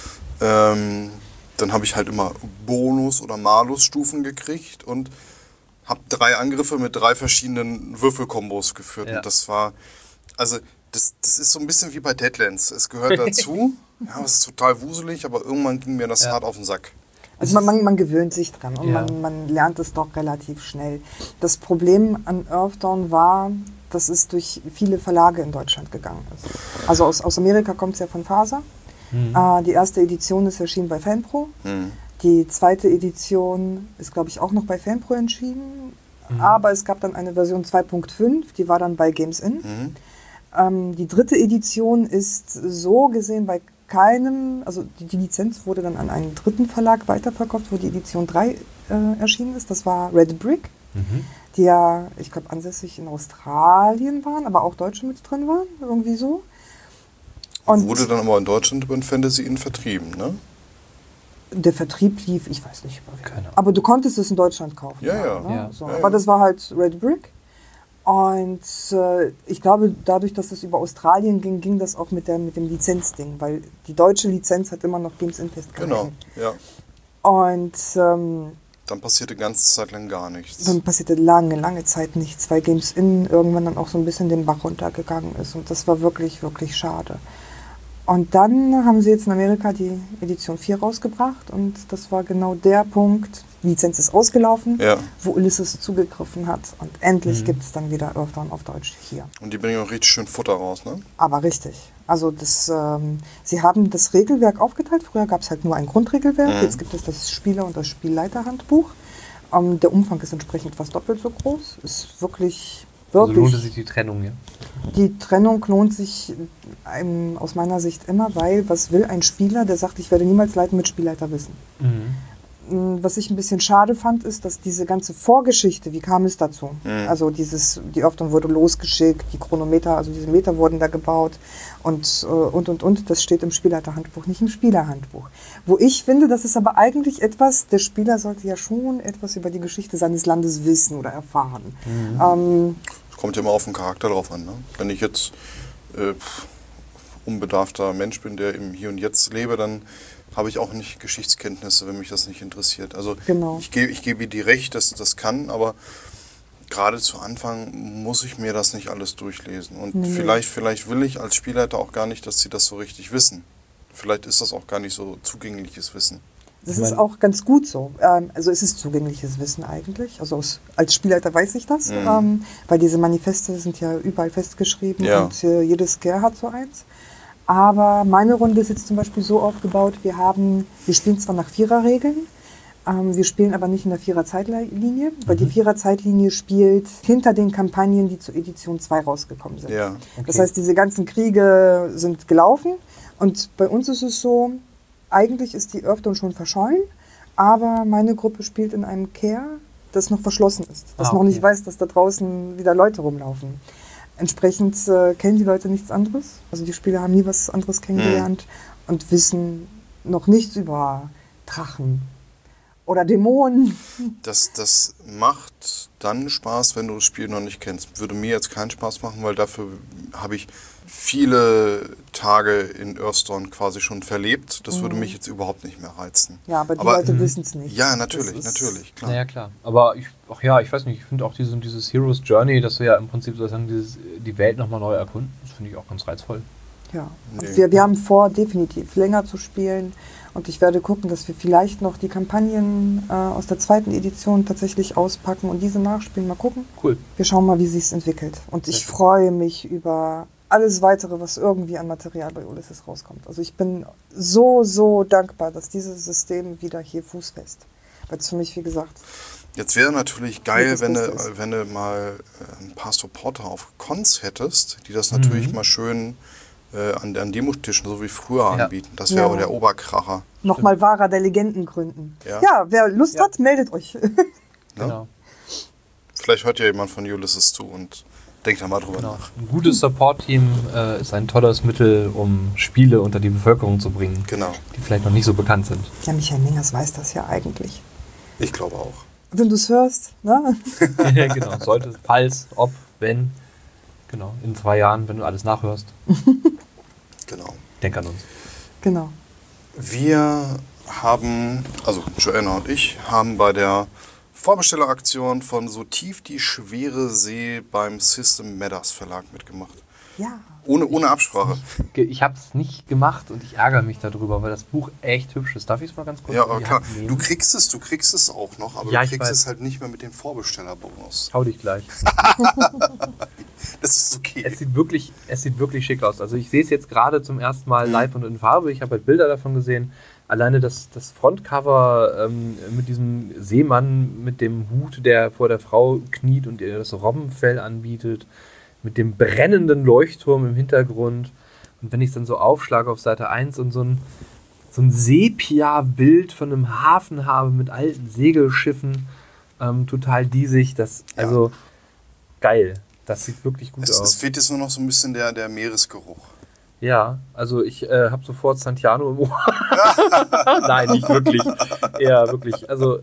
dann habe ich halt immer Bonus- oder Malus-Stufen gekriegt und habe 3 Angriffe mit 3 verschiedenen Würfelkombos geführt. Ja. Und das war, also das ist so ein bisschen wie bei Deadlands. Es gehört dazu. Ja, es ist total wuselig, aber irgendwann ging mir das hart auf den Sack. Also man gewöhnt sich dran und Ja. man lernt es doch relativ schnell. Das Problem an Earthdawn war, dass es durch viele Verlage in Deutschland gegangen ist. Also aus Amerika kommt es ja von Faser. Die erste Edition ist erschienen bei FanPro. Die zweite Edition ist, glaube ich, auch noch bei FanPro erschienen. Aber es gab dann eine Version 2.5, die war dann bei Games In. Die dritte Edition ist so gesehen bei keinem, also die Lizenz wurde dann an einen dritten Verlag weiterverkauft, wo die Edition 3 erschienen ist. Das war Red Brick, die ja, ich glaube, ansässig in Australien waren, aber auch Deutsche mit drin waren, irgendwie so. Und Wurde dann aber in Deutschland über den Fantasy Inn vertrieben, ne? der Vertrieb lief, ich weiß nicht, Keine Ahnung. aber du konntest es in Deutschland kaufen. Ja. Ne? Ja. So. Ja, Aber ja. das war halt Red Brick. Und ich glaube, dadurch, dass es über Australien ging, ging das auch mit dem Lizenzding, weil die deutsche Lizenz hat immer noch Games In festgehalten. Genau, ja. Und Dann passierte ganze Zeit lang gar nichts. dann passierte lange Zeit nichts, weil Games Inn irgendwann dann auch so ein bisschen den Bach runtergegangen ist. Und das war wirklich, wirklich schade. Und dann haben sie jetzt in Amerika die Edition 4 rausgebracht. Und das war genau der Punkt, die Lizenz ist ausgelaufen, Ja. wo Ulysses zugegriffen hat. Und endlich gibt es dann wieder Earthdawn auf Deutsch hier. Und die bringen auch richtig schön Futter raus, ne? Aber richtig. Also sie haben das Regelwerk aufgeteilt. Früher gab es halt nur ein Grundregelwerk. Jetzt gibt es das Spieler- und das Spielleiterhandbuch. Der Umfang ist entsprechend fast doppelt so groß. Ist wirklich, Also wirklich. lohnt sich die Trennung, ja? Die Trennung lohnt sich aus meiner Sicht immer, weil was will ein Spieler, der sagt, ich werde niemals Leiten mit Spielleiter wissen. Was ich ein bisschen schade fand, ist, dass diese ganze Vorgeschichte, wie kam es dazu? Also die Earthdawn wurde losgeschickt, die Chronometer, also diese Meter wurden da gebaut und, das steht im Spielleiterhandbuch, nicht im Spielerhandbuch. Wo ich finde, das ist aber eigentlich etwas, der Spieler sollte ja schon etwas über die Geschichte seines Landes wissen oder erfahren. Es kommt ja immer auf den Charakter drauf an, ne? Wenn ich jetzt unbedarfter Mensch bin, der im Hier und Jetzt lebe, dann habe ich auch nicht Geschichtskenntnisse, wenn mich das nicht interessiert. Also Genau. ich gebe dir recht, dass das kann, aber gerade zu Anfang muss ich mir das nicht alles durchlesen. Und vielleicht will ich als Spielleiter auch gar nicht, dass sie das so richtig wissen. Vielleicht ist das auch gar nicht so zugängliches Wissen. Das ist auch ganz gut so. Also es ist zugängliches Wissen eigentlich. Also als Spielleiter weiß ich das, weil diese Manifeste sind ja überall festgeschrieben und jedes Scare hat so eins. Aber meine Runde ist jetzt zum Beispiel so aufgebaut, wir spielen zwar nach Viererregeln, wir spielen aber nicht in der Vierer-Zeitlinie, weil die Vierer-Zeitlinie spielt hinter den Kampagnen, die zur Edition 2 rausgekommen sind. Ja. Okay. Das heißt, diese ganzen Kriege sind gelaufen und bei uns ist es so, eigentlich ist die Earthdawn schon verschollen, aber meine Gruppe spielt in einem Care, das noch verschlossen ist, das noch nicht weiß, dass da draußen wieder Leute rumlaufen. Entsprechend kennen die Leute nichts anderes. Also die Spieler haben nie was anderes kennengelernt und wissen noch nichts über Drachen oder Dämonen. Das macht dann Spaß, wenn du das Spiel noch nicht kennst. Würde mir jetzt keinen Spaß machen, weil dafür habe ich viele Tage in Earthdawn quasi schon verlebt. Das würde mich jetzt überhaupt nicht mehr reizen. Ja, aber die Leute wissen es nicht. Ja, natürlich, klar. Naja, klar. Aber ich weiß nicht, ich finde auch dieses Hero's Journey, dass wir ja im Prinzip sozusagen die Welt nochmal neu erkunden, das finde ich auch ganz reizvoll. Ja, Nee. wir haben vor, definitiv länger zu spielen und ich werde gucken, dass wir vielleicht noch die Kampagnen aus der 2. Edition tatsächlich auspacken und diese nachspielen. Mal gucken. Cool. Wir schauen mal, wie sich's entwickelt. Und ich freue mich über alles Weitere, was irgendwie an Material bei Ulysses rauskommt. Also ich bin so dankbar, dass dieses System wieder hier Fuß fasst. Weil es für mich, wie gesagt, Jetzt wäre natürlich geil, das wenn Beste du mal ein paar Supporter auf Cons hättest, die das natürlich mal schön an Demotischen, so wie früher, anbieten. Das wäre Ja. aber der Oberkracher. nochmal wahrer der Legenden gründen. Ja. Ja, wer Lust hat, meldet euch. Genau. Vielleicht hört ja jemand von Ulysses zu und denkt da mal drüber Genau. nach. Ein gutes Support-Team ist ein tolles Mittel, um Spiele unter die Bevölkerung zu bringen, Genau, die vielleicht noch nicht so bekannt sind. Ja, Michael Mingers weiß das ja eigentlich. ich glaube auch. Wenn du es hörst, ne? Ja, genau. Sollte, falls, ob, wenn, genau, in 2 Jahren, wenn du alles nachhörst, Genau. denk an uns. Genau. Wir haben, also Joanna und ich, haben bei der Vorbestelleraktion von So tief die schwere See beim System Matters Verlag mitgemacht. Ja. Ohne Absprache. Ich habe es nicht gemacht und ich ärgere mich darüber, weil das Buch echt hübsch ist. Darf ich es mal ganz kurz Ja, in aber die klar, Hand nehmen? du kriegst es auch noch, aber Ja, du ich kriegst weiß. es halt nicht mehr mit dem Vorbestellerbonus. Hau dich gleich. Das ist okay. Es sieht wirklich schick aus. Also ich sehe es jetzt gerade zum ersten Mal live und in Farbe. Ich habe halt Bilder davon gesehen. Alleine das Frontcover mit diesem Seemann mit dem Hut, der vor der Frau kniet und ihr das Robbenfell anbietet, mit dem brennenden Leuchtturm im Hintergrund. Und wenn ich es dann so aufschlage auf Seite 1 und so ein Sepia-Bild von einem Hafen habe mit alten Segelschiffen, total diesig, also geil. Das sieht wirklich gut Es aus. fehlt jetzt nur noch so ein bisschen der Meeresgeruch. Ja, also ich habe sofort Santiano im Ohr. Nein, nicht wirklich. Ja, wirklich. Also,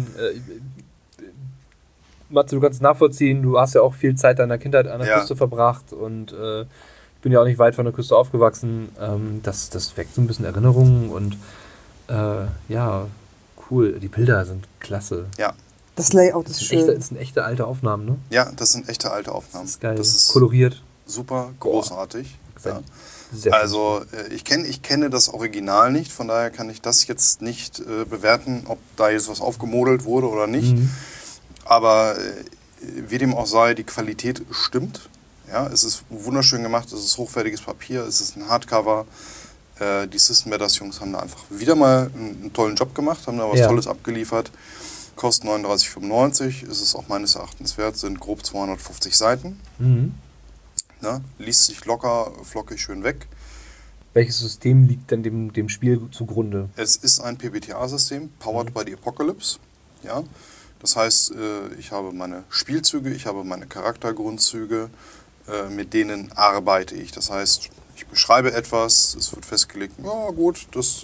Matze, du kannst es nachvollziehen, du hast ja auch viel Zeit deiner Kindheit an der Küste verbracht und ich bin ja auch nicht weit von der Küste aufgewachsen. Das weckt so ein bisschen Erinnerungen und cool. Die Bilder sind klasse. Ja. Das Layout ist schön. Das sind echte alte Aufnahmen, ne? Ja, das sind echte alte Aufnahmen. Das ist geil. Das ist koloriert. super großartig. Ja. Sehr Also ich kenne das Original nicht, von daher kann ich das jetzt nicht bewerten, ob da jetzt was aufgemodelt wurde oder nicht. Aber wie dem auch sei, die Qualität stimmt. Ja, es ist wunderschön gemacht, es ist hochwertiges Papier, es ist ein Hardcover. Die System Matters Jungs haben da einfach wieder mal einen tollen Job gemacht, haben da was Tolles abgeliefert. Kostet 39,95, ist es auch meines Erachtens wert, sind grob 250 Seiten. Ne? Liest sich locker, flockig schön weg. Welches System liegt denn dem Spiel zugrunde? Es ist ein PBTA-System, powered by the Apocalypse. Ja? Das heißt, ich habe meine Spielzüge, ich habe meine Charaktergrundzüge, mit denen arbeite ich. Das heißt, ich beschreibe etwas, es wird festgelegt, ja gut, das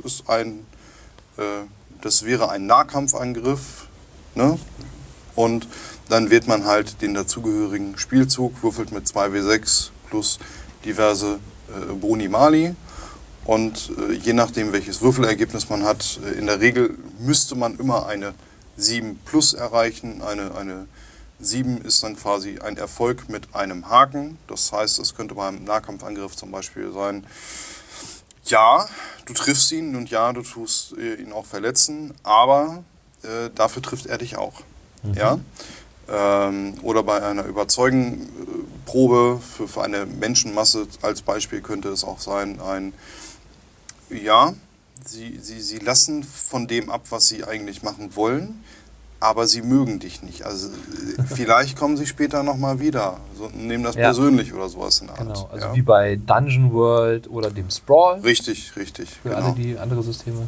wäre ein Nahkampfangriff. Ne? Und dann wählt man halt den dazugehörigen Spielzug, würfelt mit 2W6 plus diverse Boni-Mali. Und je nachdem, welches Würfelergebnis man hat, in der Regel müsste man immer eine 7 plus erreichen. Eine 7 ist dann quasi ein Erfolg mit einem Haken. Das heißt, es könnte beim Nahkampfangriff zum Beispiel sein, ja, du triffst ihn und ja, du tust ihn auch verletzen, aber dafür trifft er dich auch. Ja? Oder bei einer Überzeugenprobe für eine Menschenmasse als Beispiel könnte es auch sein, sie lassen von dem ab, was sie eigentlich machen wollen, aber sie mögen dich nicht. Also vielleicht kommen sie später nochmal wieder, nehmen das persönlich oder sowas in der Art. Genau, also wie bei Dungeon World oder dem Sprawl. Richtig. Für alle die andere Systeme.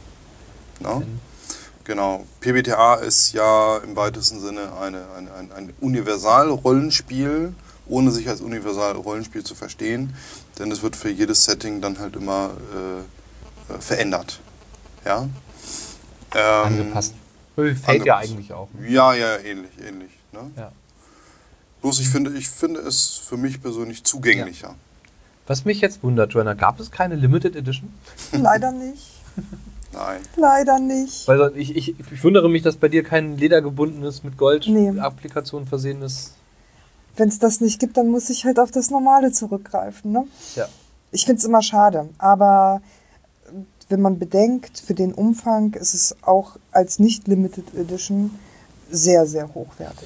Genau. PBTA ist ja im weitesten Sinne ein Universal-Rollenspiel, ohne sich als Universal-Rollenspiel zu verstehen, denn es wird für jedes Setting dann halt immer verändert. Ja? Angepasst. Fällt ja eigentlich auch. Ne? Ja, ähnlich. Ne? Ja. Bloß ich finde es für mich persönlich zugänglicher. Ja. Was mich jetzt wundert, Joanna, gab es keine Limited Edition? Leider nicht. Nein. Leider nicht. Weil ich wundere mich, dass bei dir kein ledergebundenes, mit Gold-Applikation versehenes. Wenn es das nicht gibt, dann muss ich halt auf das Normale zurückgreifen. Ne? Ja. Ich finde es immer schade, aber wenn man bedenkt, für den Umfang ist es auch als nicht-Limited Edition sehr, sehr hochwertig.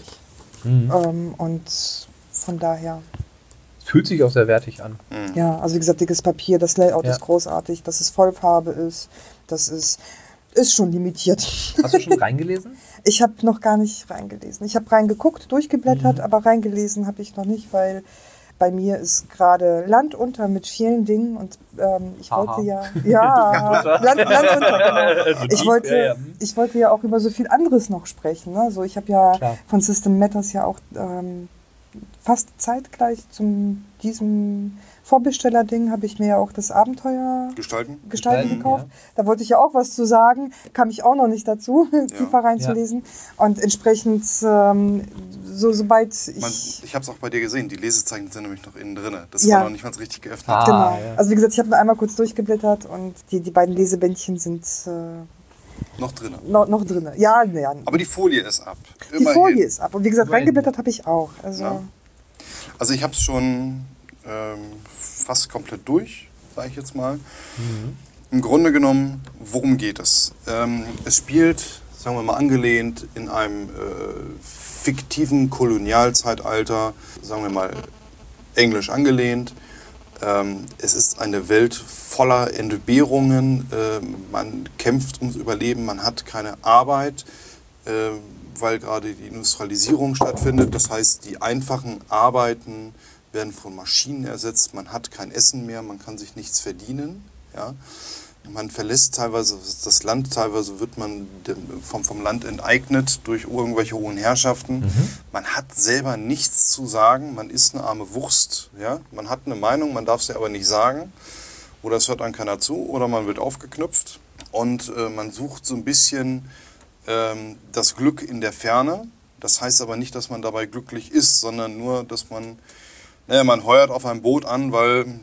Und von daher... Es fühlt sich auch sehr wertig an. Ja, also wie gesagt, dickes Papier, das Layout ist großartig, dass es Vollfarbe ist, das ist schon limitiert. Hast du schon reingelesen? Ich habe noch gar nicht reingelesen. Ich habe reingeguckt, durchgeblättert, aber reingelesen habe ich noch nicht, weil bei mir ist gerade Land unter mit vielen Dingen und ich wollte Land unter, genau. Ich wollte ja auch über so viel anderes noch sprechen. Ne? So, ich habe ja von System Matters ja auch fast zeitgleich diesem Vorbesteller-Ding habe ich mir ja auch das Abenteuer Gestalten gekauft. Ja. Da wollte ich ja auch was zu sagen, kam ich auch noch nicht dazu, tiefer reinzulesen. Und entsprechend, sobald ich habe es auch bei dir gesehen, die Lesezeichen sind nämlich noch innen drin. Das war noch nicht mal richtig geöffnet. Genau. Ja. Also wie gesagt, ich habe nur einmal kurz durchgeblättert und die beiden Lesebändchen sind... noch drin. Noch drin. Ja. Aber die Folie ist ab. Die Folie ist ab. Und wie gesagt, reingeblättert habe ich auch. Also ich habe es schon fast komplett durch, sage ich jetzt mal. Im Grunde genommen, worum geht es? Es spielt, sagen wir mal, angelehnt in einem fiktiven Kolonialzeitalter, sagen wir mal, englisch angelehnt. Es ist eine Welt voller Entbehrungen, man kämpft ums Überleben, man hat keine Arbeit, weil gerade die Industrialisierung stattfindet. Das heißt, die einfachen Arbeiten werden von Maschinen ersetzt, man hat kein Essen mehr, man kann sich nichts verdienen. Ja? Man verlässt teilweise das Land, teilweise wird man vom Land enteignet durch irgendwelche hohen Herrschaften. Man hat selber nichts zu sagen, man ist eine arme Wurst. Ja? Man hat eine Meinung, man darf sie aber nicht sagen. Oder es hört dann keiner zu, oder man wird aufgeknüpft. Und man sucht so ein bisschen das Glück in der Ferne. Das heißt aber nicht, dass man dabei glücklich ist, sondern nur, dass man heuert auf ein Boot an, weil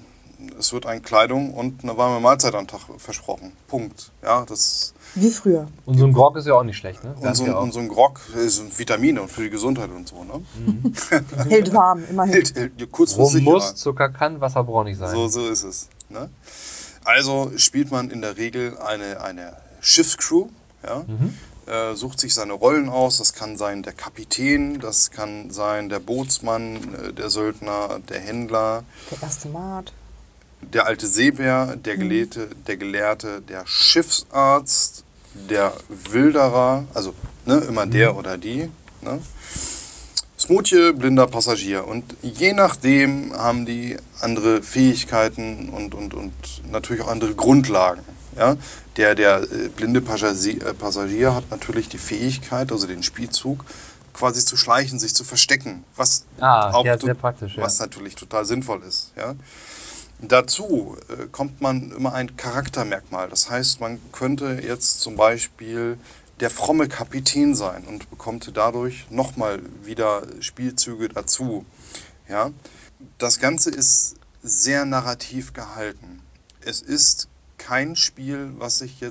es wird ein Kleidung und eine warme Mahlzeit am Tag versprochen. Punkt. Ja, das... Wie früher. Und so ein Grog ist ja auch nicht schlecht, ne? Und so ein Grog ist Vitamine und für die Gesundheit und so, ne? Hält warm, immerhin. Hält kurzfristig. Rum muss, Zucker kann, Wasser braucht nicht sein. So ist es. Ne? Also spielt man in der Regel eine Schiffscrew, ja? Sucht sich seine Rollen aus. Das kann sein der Kapitän, das kann sein der Bootsmann, der Söldner, der Händler. Der erste Maat. Der alte Seebär, der Gelehrte, der Schiffsarzt, der Wilderer, also immer der oder die. Ne? Smoothie, blinder Passagier. Und je nachdem haben die andere Fähigkeiten und natürlich auch andere Grundlagen. Ja? Der blinde Passagier hat natürlich die Fähigkeit, also den Spielzug, quasi zu schleichen, sich zu verstecken. Was sehr praktisch. Was natürlich total sinnvoll ist. Ja? Dazu kommt man immer ein Charaktermerkmal. Das heißt, man könnte jetzt zum Beispiel der fromme Kapitän sein und bekommt dadurch nochmal wieder Spielzüge dazu. Ja? Das Ganze ist sehr narrativ gehalten. Es ist kein Spiel, was ich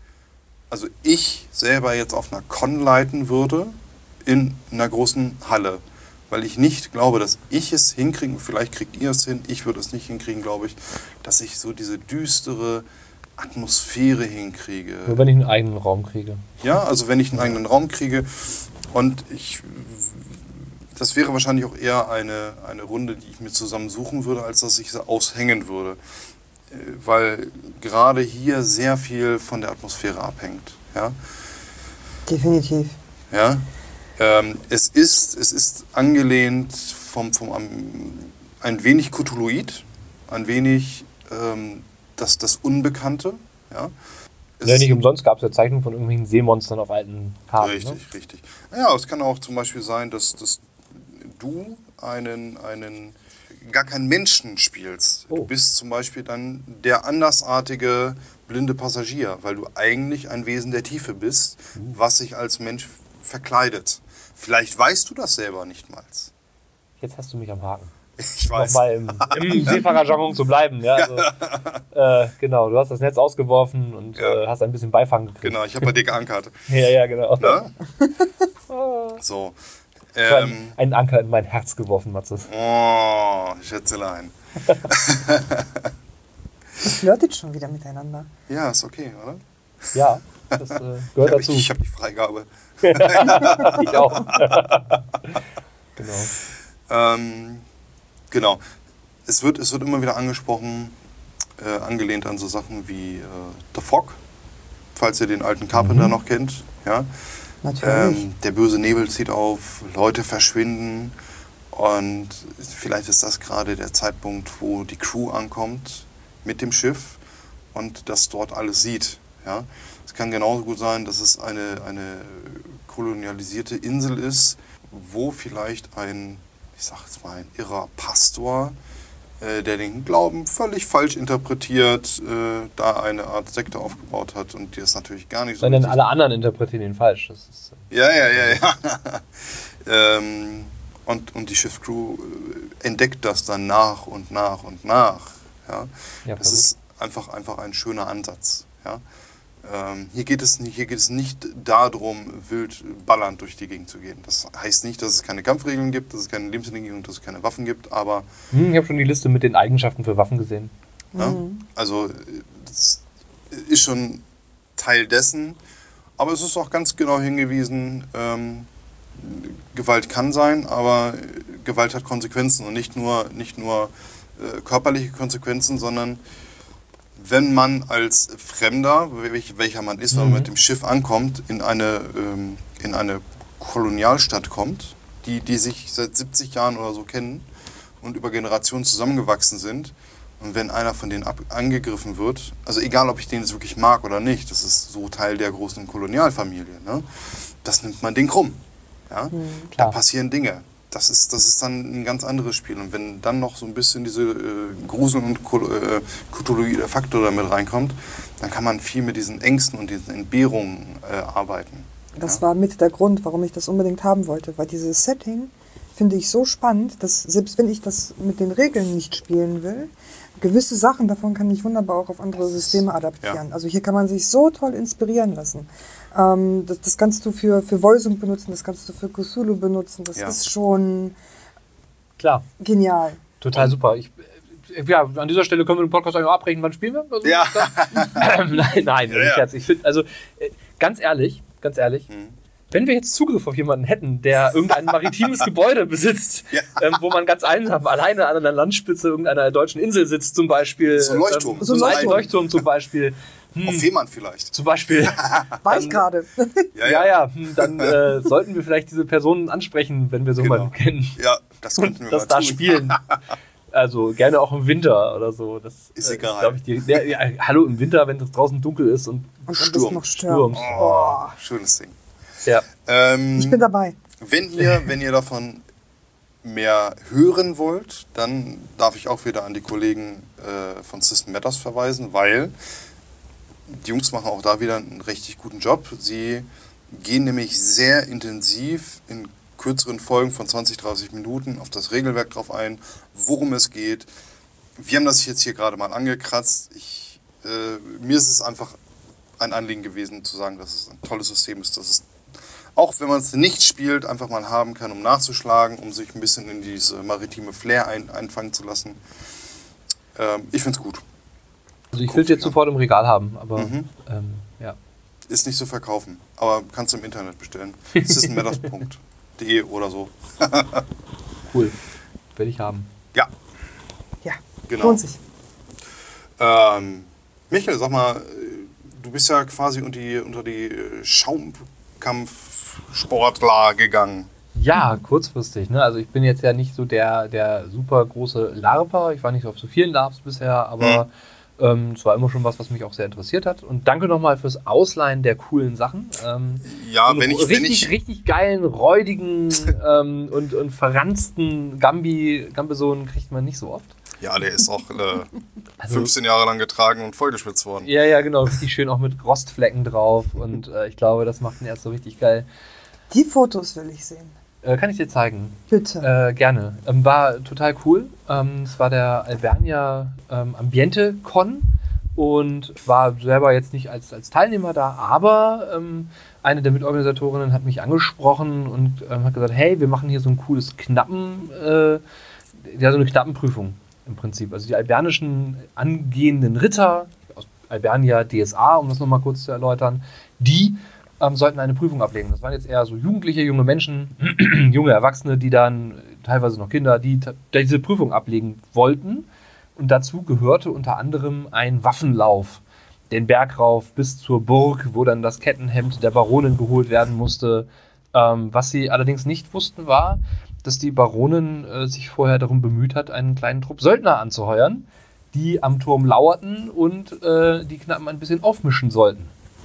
selber jetzt auf einer Con leiten würde, in einer großen Halle. Weil ich nicht glaube, dass ich es hinkriege, vielleicht kriegt ihr es hin, ich würde es nicht hinkriegen, glaube ich, dass ich so diese düstere Atmosphäre hinkriege. Nur wenn ich einen eigenen Raum kriege. Ja, also wenn ich einen eigenen Raum kriege und das wäre wahrscheinlich auch eher eine Runde, die ich mir zusammen suchen würde, als dass ich sie aushängen würde. Weil gerade hier sehr viel von der Atmosphäre abhängt. Ja? Definitiv. Ja? Es ist angelehnt ein wenig Cthulhuid, ein wenig das Unbekannte. Ja? Nicht umsonst gab es ja Zeichnungen von irgendwelchen Seemonstern auf alten Karten. Richtig. Ja, es kann auch zum Beispiel sein, dass du gar keinen Menschen spielst. Du bist zum Beispiel dann der andersartige blinde Passagier, weil du eigentlich ein Wesen der Tiefe bist, was sich als Mensch verkleidet. Vielleicht weißt du das selber nicht mal. Jetzt hast du mich am Haken. Ich weiß. Nochmal im Seefahrerjargon zu bleiben. Ja? Also, genau, du hast das Netz ausgeworfen und hast ein bisschen Beifang gekriegt. Genau, ich habe bei dir geankert. Ja, genau. Ne? So. Einen Anker in mein Herz geworfen, Matze. Oh, Schätzelein. Ihr flirtet schon wieder miteinander. Ja, ist okay, oder? Ja, das gehört dazu. Ich habe die Freigabe. Ich auch. Genau. Es wird immer wieder angesprochen, angelehnt an so Sachen wie The Fog, falls ihr den alten Carpenter noch kennt. Ja? Natürlich. Der böse Nebel zieht auf, Leute verschwinden und vielleicht ist das gerade der Zeitpunkt, wo die Crew ankommt mit dem Schiff und das dort alles sieht. Ja? Es kann genauso gut sein, dass es eine kolonialisierte Insel ist, wo vielleicht ein irrer Pastor, der den Glauben völlig falsch interpretiert, da eine Art Sekte aufgebaut hat und die ist natürlich gar nicht so. Sondern alle anderen interpretieren ihn falsch. Das ist, Ja. Und die Schiffscrew entdeckt das dann nach und nach. Ja? Das ist einfach ein schöner Ansatz. Ja? Hier geht es nicht darum, wild ballernd durch die Gegend zu gehen. Das heißt nicht, dass es keine Kampfregeln gibt, dass es keine Lebensmittel gibt und dass es keine Waffen gibt, aber... Ich habe schon die Liste mit den Eigenschaften für Waffen gesehen. Ja, also das ist schon Teil dessen, aber es ist auch ganz genau hingewiesen, Gewalt kann sein, aber Gewalt hat Konsequenzen und nicht nur körperliche Konsequenzen, sondern wenn man als Fremder, welcher man ist, wenn man mit dem Schiff ankommt, in eine Kolonialstadt kommt, die sich seit 70 Jahren oder so kennen und über Generationen zusammengewachsen sind, und wenn einer von denen angegriffen wird, also egal, ob ich den jetzt wirklich mag oder nicht, das ist so Teil der großen Kolonialfamilie, ne? Das nimmt man den krumm. Ja? Da passieren Dinge. Das ist dann ein ganz anderes Spiel. Und wenn dann noch so ein bisschen diese Grusel- und Cthulhuide Faktor damit reinkommt, dann kann man viel mit diesen Ängsten und diesen Entbehrungen arbeiten. Das war mit der Grund, warum ich das unbedingt haben wollte. Weil dieses Setting finde ich so spannend, dass selbst wenn ich das mit den Regeln nicht spielen will, gewisse Sachen davon kann ich wunderbar auch auf andere Systeme adaptieren. Ja. Also hier kann man sich so toll inspirieren lassen. Das kannst du für Voicing benutzen, das kannst du für Cthulhu benutzen. Das ist schon Klar. genial. Total super. Ja, an dieser Stelle können wir den Podcast eigentlich auch abbrechen. Wann spielen wir? Also, Ja. Nein, Ja. Scherz. Ich finde, also ganz ehrlich, wenn wir jetzt Zugriff auf jemanden hätten, der irgendein maritimes Gebäude besitzt, wo man ganz einsam alleine an einer Landspitze irgendeiner deutschen Insel sitzt, zum Beispiel. So ein Leuchtturm. So ein Leuchtturm zum Beispiel. Auf Fehmarn vielleicht. Zum Beispiel. War ich gerade. Dann sollten wir vielleicht diese Personen ansprechen, wenn wir so mal kennen. Ja, das könnten wir Das mal da tun. spielen. Also gerne auch im Winter oder so. Das Ist egal. glaub ich, hallo, im Winter, wenn es draußen dunkel ist und Und Sturm. das noch stürmt. Oh, schönes Ding. ja. Ich bin dabei. Wenn ihr davon mehr hören wollt, dann darf ich auch wieder an die Kollegen von System Matters verweisen, weil die Jungs machen auch da wieder einen richtig guten Job. Sie gehen nämlich sehr intensiv in kürzeren Folgen von 20, 30 Minuten auf das Regelwerk drauf ein, worum es geht. Wir haben das jetzt hier gerade mal angekratzt. Mir ist es einfach ein Anliegen gewesen, zu sagen, dass es ein tolles System ist, dass es, auch wenn man es nicht spielt, einfach mal haben kann, um nachzuschlagen, um sich ein bisschen in diese maritime Flair einfangen zu lassen. Ich finde es gut. Also ich will es jetzt sofort im Regal haben, aber ja. Ist nicht zu verkaufen, aber kannst du im Internet bestellen. systemmatters.de oder so. Cool. Will ich haben. Ja, Ja, genau. lohnt sich. Michael, sag mal, du bist ja quasi unter die Schaumkampfsportler gegangen. Ja, kurzfristig. Ne? Also ich bin jetzt ja nicht so der super große Larper. Ich war nicht auf so vielen Larps bisher, aber es war immer schon was mich auch sehr interessiert hat. Und danke nochmal fürs Ausleihen der coolen Sachen. Ja, so richtig geilen, räudigen und verranzten Gambesohn kriegt man nicht so oft. Ja, der ist auch 15 Jahre lang getragen und vollgeschwitzt worden. Ja, genau. Richtig schön auch mit Rostflecken drauf. Und ich glaube, das macht ihn erst so richtig geil. Die Fotos will ich sehen. Kann ich dir zeigen? Bitte. Gerne. War total cool. Es war der Albernia Ambiente Con und war selber jetzt nicht als Teilnehmer da, aber eine der Mitorganisatorinnen hat mich angesprochen und hat gesagt, hey, wir machen hier so ein cooles so eine Knappenprüfung im Prinzip. Also die albernischen angehenden Ritter aus Albernia DSA, um das nochmal kurz zu erläutern, die sollten eine Prüfung ablegen. Das waren jetzt eher so Jugendliche, junge Menschen, junge Erwachsene, die dann, teilweise noch Kinder, die diese Prüfung ablegen wollten. Und dazu gehörte unter anderem ein Waffenlauf. Den Berg rauf bis zur Burg, wo dann das Kettenhemd der Baronin geholt werden musste. Was sie allerdings nicht wussten, war, dass die Baronin sich vorher darum bemüht hat, einen kleinen Trupp Söldner anzuheuern, die am Turm lauerten und die Knappen ein bisschen aufmischen sollten.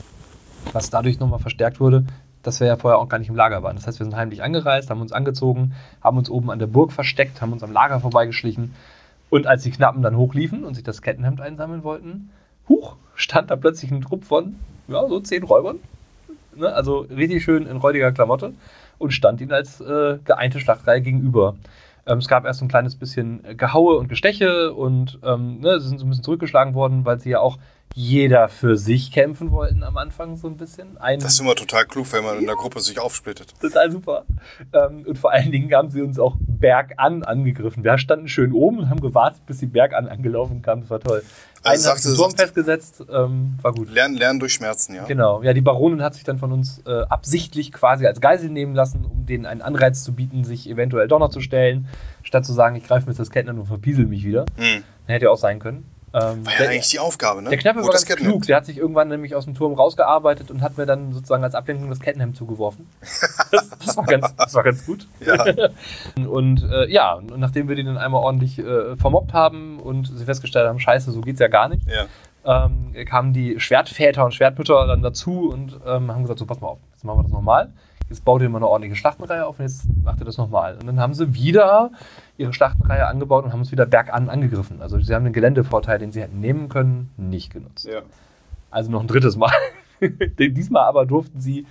Was dadurch nochmal verstärkt wurde, dass wir ja vorher auch gar nicht im Lager waren. Das heißt, wir sind heimlich angereist, haben uns angezogen, haben uns oben an der Burg versteckt, haben uns am Lager vorbeigeschlichen. Und als die Knappen dann hochliefen und sich das Kettenhemd einsammeln wollten, stand da plötzlich ein Trupp von so 10 Räubern. Ne? Also richtig schön in räudiger Klamotte und stand ihnen als geeinte Schlachtreihe gegenüber. Es gab erst ein kleines bisschen Gehaue und Gesteche und sie sind so ein bisschen zurückgeschlagen worden, weil sie ja auch jeder für sich kämpfen wollten am Anfang so ein bisschen. Das ist immer total klug, wenn man in der Gruppe sich aufsplittet. Total super. Und vor allen Dingen haben sie uns auch bergan angegriffen. Wir standen schön oben und haben gewartet, bis sie bergan angelaufen kamen. Das war toll. Einen hat den Turm festgesetzt, war gut. Lernen durch Schmerzen, ja. Genau. Ja, die Baronin hat sich dann von uns absichtlich quasi als Geisel nehmen lassen, um denen einen Anreiz zu bieten, sich eventuell doch noch zu stellen, statt zu sagen, ich greife mir jetzt das Kettenhemd und verpiesel mich wieder. Hätte ja auch sein können. War ja eigentlich die Aufgabe, ne? Der Knappe war ganz klug. Der hat sich irgendwann nämlich aus dem Turm rausgearbeitet und hat mir dann sozusagen als Ablenkung das Kettenhemd zugeworfen. Das war ganz gut. Ja. Und nachdem wir die dann einmal ordentlich vermobbt haben und sie festgestellt haben, scheiße, so geht's ja gar nicht, kamen die Schwertväter und Schwertmütter dann dazu und haben gesagt, so pass mal auf, jetzt machen wir das nochmal. Jetzt baut ihr mal eine ordentliche Schlachtenreihe auf und jetzt macht ihr das nochmal. Und dann haben sie wieder ihre Schlachtenreihe angebaut und haben uns wieder bergan angegriffen. Also sie haben den Geländevorteil, den sie hätten nehmen können, nicht genutzt. Ja. Also noch ein drittes Mal. Diesmal aber durften sie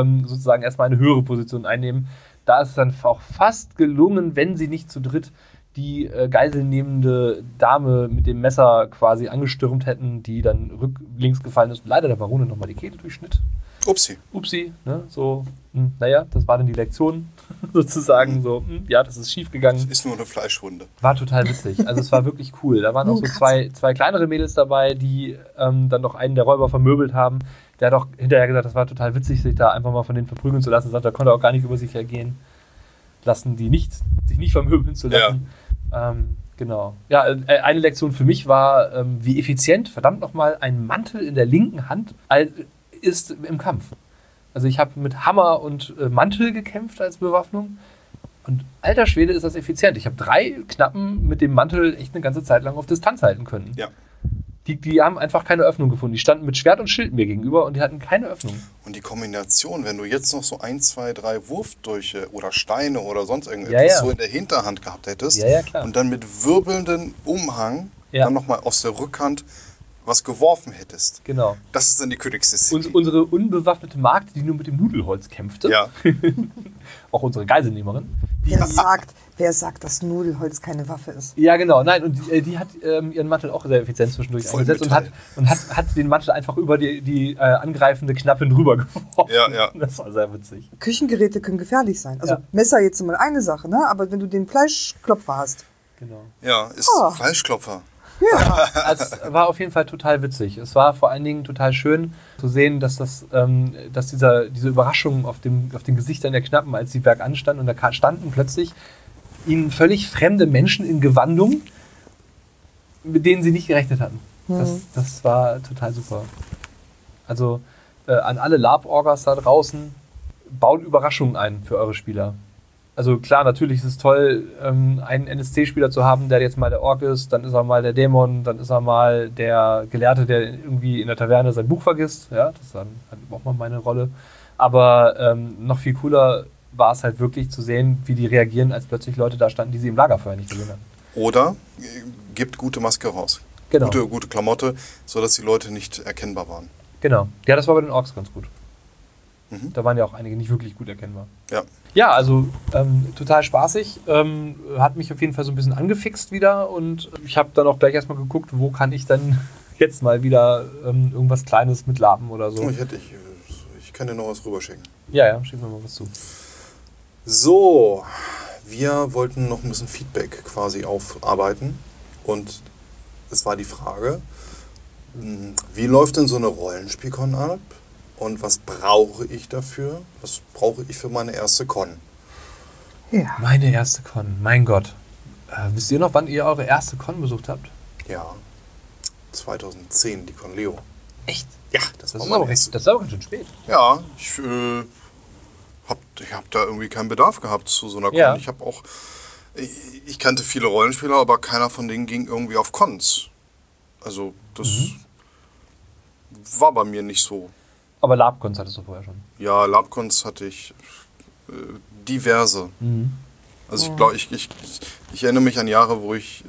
sozusagen erstmal eine höhere Position einnehmen. Da ist es dann auch fast gelungen, wenn sie nicht zu dritt die geiselnehmende Dame mit dem Messer quasi angestürmt hätten, die dann rücklinks gefallen ist und leider der Barone nochmal die Kehle durchschnitt. Upsi, ne? So, naja, das war dann die Lektion sozusagen. So, ja, das ist schief gegangen. Das ist nur eine Fleischwunde. War total witzig. Also es war wirklich cool. Da waren auch so zwei kleinere Mädels dabei, die dann noch einen der Räuber vermöbelt haben. Der hat auch hinterher gesagt, das war total witzig, sich da einfach mal von denen verprügeln zu lassen. Er sagt, da konnte er auch gar nicht über sich ergehen lassen, sich nicht vermöbeln zu lassen. Ja. Genau. Ja, eine Lektion für mich war, wie effizient, verdammt nochmal, ein Mantel in der linken Hand ist im Kampf. Also ich habe mit Hammer und Mantel gekämpft als Bewaffnung und alter Schwede ist das effizient. Ich habe 3 Knappen mit dem Mantel echt eine ganze Zeit lang auf Distanz halten können. Ja. Die haben einfach keine Öffnung gefunden. Die standen mit Schwert und Schild mir gegenüber und die hatten keine Öffnung. Und die Kombination, wenn du jetzt noch so 1, 2, 3 Wurfdurche oder Steine oder sonst irgendetwas so in der Hinterhand gehabt hättest klar. und dann mit wirbelndem Umhang dann nochmal aus der Rückhand was geworfen hättest. Genau. Das ist dann die Königsdisziplin. Unsere unbewaffnete Magd, die nur mit dem Nudelholz kämpfte. Ja. Auch unsere Geiselnehmerin. Wer sagt, dass Nudelholz keine Waffe ist? Ja, genau. Nein, und die hat ihren Mantel auch sehr effizient zwischendurch eingesetzt und hat den Mantel einfach über die angreifende Knappe drüber geworfen. Ja. Das war sehr witzig. Küchengeräte können gefährlich sein. Also Messer jetzt mal eine Sache, ne? Aber wenn du den Fleischklopfer hast. Genau. Ja, ist Fleischklopfer. Ja. Es war auf jeden Fall total witzig. Es war vor allen Dingen total schön zu sehen, dass diese Überraschung auf den Gesichtern der Knappen, als sie bergan standen, und da standen plötzlich ihnen völlig fremde Menschen in Gewandung, mit denen sie nicht gerechnet hatten. Das war total super. Also an alle LARP-Orgas da draußen, baut Überraschungen ein für eure Spieler. Also klar, natürlich ist es toll, einen NSC-Spieler zu haben, der jetzt mal der Ork ist, dann ist er mal der Dämon, dann ist er mal der Gelehrte, der irgendwie in der Taverne sein Buch vergisst. Ja, das ist dann auch mal meine Rolle. Aber noch viel cooler war es halt wirklich zu sehen, wie die reagieren, als plötzlich Leute da standen, die sie im Lagerfeuer nicht gesehen hatten. Oder gibt gute Maske raus. Genau. Gute Klamotte, sodass die Leute nicht erkennbar waren. Genau. Ja, das war bei den Orks ganz gut. Da waren ja auch einige nicht wirklich gut erkennbar. Ja. Ja, also total spaßig. Hat mich auf jeden Fall so ein bisschen angefixt wieder und ich habe dann auch gleich erstmal geguckt, wo kann ich dann jetzt mal wieder irgendwas Kleines mit laben oder so. Ich kann dir noch was rüberschicken. Ja, schick mir mal was zu. So, wir wollten noch ein bisschen Feedback quasi aufarbeiten und es war die Frage, wie läuft denn so eine Rollenspiel-Con ab? Und was brauche ich dafür? Was brauche ich für meine erste Con? Ja. Meine erste Con, mein Gott. Wisst ihr noch, wann ihr eure erste Con besucht habt? Ja, 2010, die Con Leo. Echt? Ja, das ist aber ganz schön spät. Ja, ich hab da irgendwie keinen Bedarf gehabt zu so einer Con. Ja. Ich kannte viele Rollenspieler, aber keiner von denen ging irgendwie auf Cons. Also das war bei mir nicht so. Aber LARP-Cons hattest du vorher schon? Ja, LARP-Cons hatte ich diverse. Also ich glaube, ich erinnere mich an Jahre, wo ich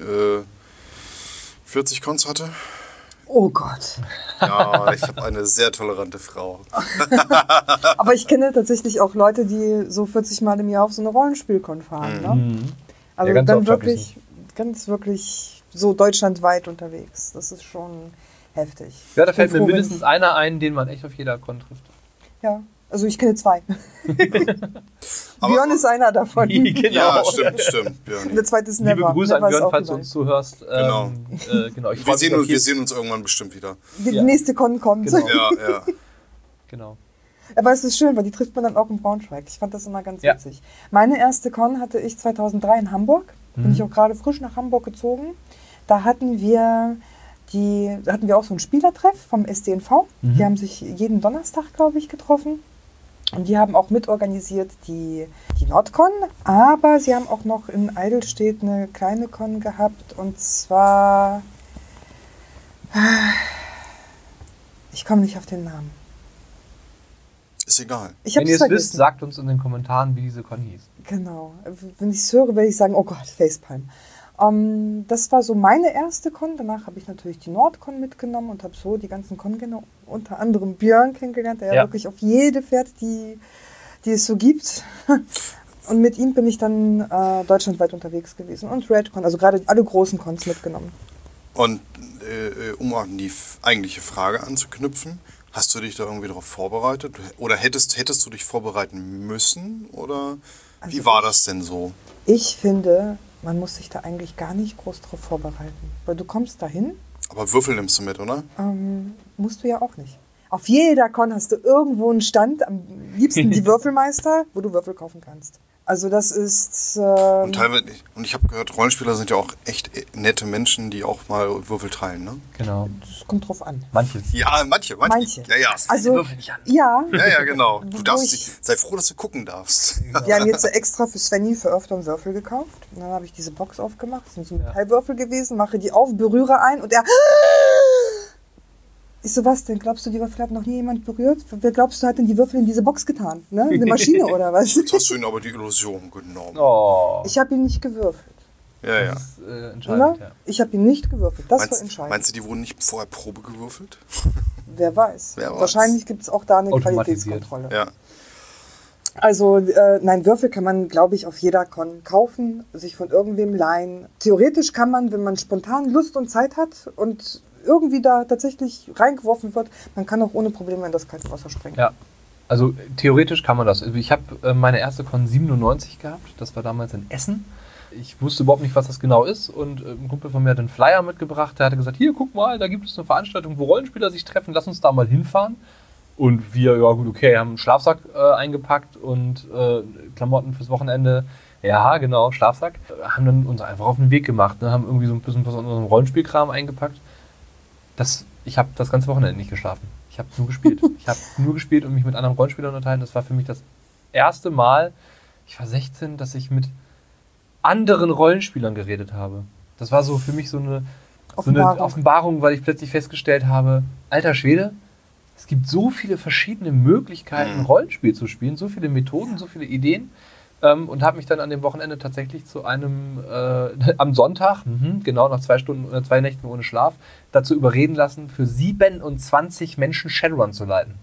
40 Cons hatte. Oh Gott. Ja, ich habe eine sehr tolerante Frau. Aber ich kenne tatsächlich auch Leute, die so 40 Mal im Jahr auf so eine Rollenspiel-Con fahren. Ne? Also ja, dann wirklich so deutschlandweit unterwegs. Das ist schon heftig. Ja, da fällt mir mindestens einer ein, den man echt auf jeder Con trifft. Ja, also ich kenne 2. Björn ist einer davon. Genau. Ja, stimmt. Björn. Und der zweite ist Never. Liebe Grüße Never an Björn, falls du uns zuhörst. Genau. Wir sehen uns irgendwann bestimmt wieder. Die nächste Con kommt. Genau. Ja. Genau. Aber es ist schön, weil die trifft man dann auch in Braunschweig. Ich fand das immer ganz witzig. Meine erste Con hatte ich 2003 in Hamburg. Bin ich auch gerade frisch nach Hamburg gezogen. Da hatten wir auch so einen Spielertreff vom SDNV. Die haben sich jeden Donnerstag, glaube ich, getroffen. Und die haben auch mitorganisiert die Nordcon. Aber sie haben auch noch in Eidelstedt eine kleine Con gehabt. Und zwar... Ich komme nicht auf den Namen. Ist egal. Wenn ihr es wisst, sagt uns in den Kommentaren, wie diese Con hieß. Genau. Wenn ich es höre, werde ich sagen, oh Gott, Facepalm. Das war so meine erste Con. Danach habe ich natürlich die Nordcon mitgenommen und habe so die ganzen Con-Gänger, unter anderem Björn kennengelernt, der ja wirklich auf jede fährt, die es so gibt. Und mit ihm bin ich dann deutschlandweit unterwegs gewesen und Redcon, also gerade alle großen Cons mitgenommen. Und um an die eigentliche Frage anzuknüpfen, hast du dich da irgendwie darauf vorbereitet? Oder hättest du dich vorbereiten müssen? Oder Also wie war das denn so? Ich finde, man muss sich da eigentlich gar nicht groß drauf vorbereiten. Weil du kommst dahin, Aber Würfel nimmst du mit, oder? musst du ja auch nicht. Auf jeder Con hast du irgendwo einen Stand, am liebsten die Würfelmeister, wo du Würfel kaufen kannst. Also das ist... Und teilweise, und ich habe gehört, Rollenspieler sind ja auch echt nette Menschen, die auch mal Würfel teilen, ne? Genau. das kommt drauf an. Manche. Ja, manche. Manche. Ja, ja. Also, Würfel nicht an. ja. Ja, genau. Du Wo darfst ich- sei froh, dass du gucken darfst. Wir haben jetzt so extra für Svenny für öfter einen Würfel gekauft. Und dann habe ich diese Box aufgemacht. Das sind so Metallwürfel gewesen. Mache die auf, berühre ein und er... Ich so, was denn? Glaubst du, die Würfel hat noch nie jemand berührt? Wer glaubst du, hat denn die Würfel in diese Box getan? Ne? Eine Maschine oder was? Jetzt hast du ihnen aber die Illusion genommen. Oh. Ich habe ihn nicht gewürfelt. Ja, ja. Das ist Oder? entscheidend, ja. Ich habe ihn nicht gewürfelt. Das war entscheidend. Meinst du, die wurden nicht vorher Probe gewürfelt? Wer weiß. Wer weiß. Wahrscheinlich gibt es auch da eine Automatisiert. Qualitätskontrolle. Ja. Also, nein, Würfel kann man, glaube ich, auf jeder Con kaufen, sich von irgendwem leihen. Theoretisch kann man, wenn man spontan Lust und Zeit hat und irgendwie da tatsächlich reingeworfen wird, man kann auch ohne Probleme in das kalte Wasser springen. Ja, also theoretisch kann man das. Also ich habe meine erste Con 97 gehabt, das war damals in Essen. Ich wusste überhaupt nicht, was das genau ist und ein Kumpel von mir hat einen Flyer mitgebracht, der hatte gesagt, hier, guck mal, da gibt es eine Veranstaltung, wo Rollenspieler sich treffen, lass uns da mal hinfahren. Und wir, ja gut, okay, haben einen Schlafsack eingepackt und Klamotten fürs Wochenende. Ja, genau, Schlafsack. Haben dann uns einfach auf den Weg gemacht, ne? Haben irgendwie so ein bisschen was in unserem Rollenspielkram eingepackt. Ich habe das ganze Wochenende nicht geschlafen. Ich habe nur gespielt. Ich habe nur gespielt und mich mit anderen Rollenspielern unterhalten. Das war für mich das erste Mal, ich war 16, dass ich mit anderen Rollenspielern geredet habe. Das war so für mich so eine Offenbarung, weil ich plötzlich festgestellt habe, alter Schwede, es gibt so viele verschiedene Möglichkeiten, Rollenspiel zu spielen, so viele Methoden, so viele Ideen. Und habe mich dann an dem Wochenende tatsächlich zu einem, am Sonntag, genau nach 2 Stunden oder 2 Nächten ohne Schlaf, dazu überreden lassen, für 27 Menschen Shadowrun zu leiten.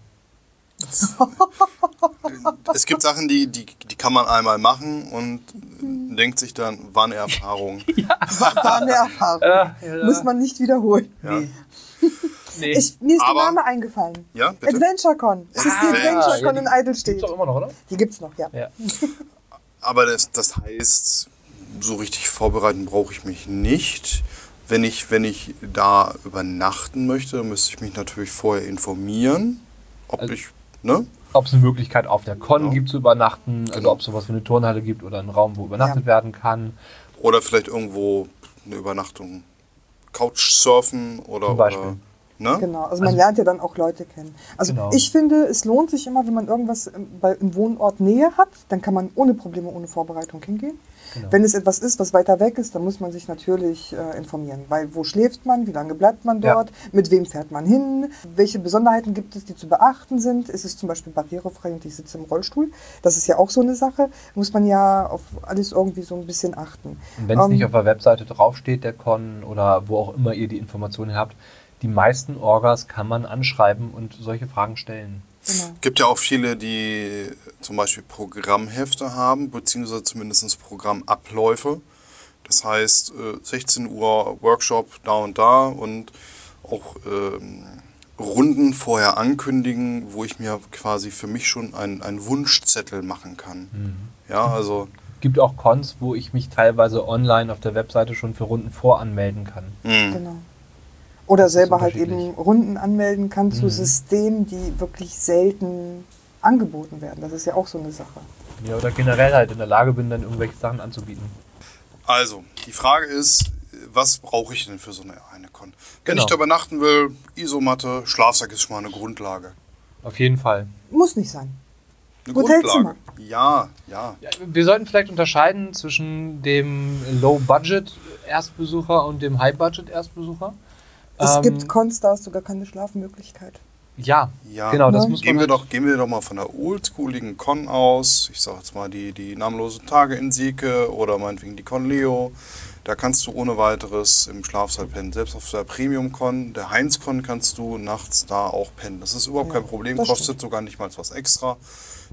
Es gibt Sachen, die kann man einmal machen und denkt sich dann, war eine Erfahrung. War eine Erfahrung. Ja. Muss man nicht wiederholen. Ja. Nee. Mir ist der Aber- Name eingefallen. Ja, bitte? AdventureCon. Es ist die AdventureCon die in Eidelstedt. Gibt's doch immer noch, oder? Die gibt's noch, ja. Ja. Aber das heißt, so richtig vorbereiten brauche ich mich nicht. Wenn ich da übernachten möchte, müsste ich mich natürlich vorher informieren, ob Also- ich, ne? Ob es eine Möglichkeit auf der Con Genau. gibt zu übernachten, also Genau. ob es sowas wie eine Turnhalle gibt oder einen Raum, wo übernachtet Ja. werden kann. Oder vielleicht irgendwo eine Übernachtung, Couchsurfen oder... Zum Beispiel. Oder, ne? Genau, also man lernt ja dann auch Leute kennen. Also Genau. ich finde, es lohnt sich immer, wenn man irgendwas im Wohnort Nähe hat, dann kann man ohne Probleme, ohne Vorbereitung hingehen. Genau. Wenn es etwas ist, was weiter weg ist, dann muss man sich natürlich informieren. Weil wo schläft man, wie lange bleibt man Ja. dort, mit wem fährt man hin, welche Besonderheiten gibt es, die zu beachten sind. Ist es zum Beispiel barrierefrei und ich sitze im Rollstuhl? Das ist ja auch so eine Sache. Muss man ja auf alles irgendwie so ein bisschen achten. Und wenn es nicht auf der Webseite draufsteht, der Con, oder wo auch immer ihr die Informationen habt, die meisten Orgas kann man anschreiben und solche Fragen stellen. Genau. Gibt ja auch viele, die zum Beispiel Programmhefte haben, beziehungsweise zumindest Programmabläufe. Das heißt, 16 Uhr Workshop da und da und auch Runden vorher ankündigen, wo ich mir quasi für mich schon einen Wunschzettel machen kann. Ja, also... Gibt auch Cons, wo ich mich teilweise online auf der Webseite schon für Runden voranmelden kann. Genau. Oder Das ist selber halt eben unterschiedlich. Runden anmelden kann zu Systemen, die wirklich selten angeboten werden. Das ist ja auch so eine Sache. Ja, oder generell halt in der Lage bin, dann irgendwelche Sachen anzubieten. Also, die Frage ist, was brauche ich denn für so eine Con? Wenn Genau. ich da übernachten will, Isomatte, Schlafsack ist schon mal eine Grundlage. Auf jeden Fall. Muss nicht sein. Eine Hotelzimmer. Grundlage. Ja. Ja, wir sollten vielleicht unterscheiden zwischen dem Low-Budget-Erstbesucher und dem High-Budget-Erstbesucher. Es gibt Cons, da hast du gar keine Schlafmöglichkeit. Ja. Genau, das Ja. muss man Gehen wir doch mal von der oldschooligen Con aus. Ich sag jetzt mal die namenlosen Tage in Sieke oder meinetwegen die Con Leo. Da kannst du ohne weiteres im Schlafsaal pennen. Selbst auf der Premium-Con, der Heinz-Con, kannst du nachts da auch pennen. Das ist überhaupt Ja, kein Problem, das kostet stimmt. sogar nicht mal was extra.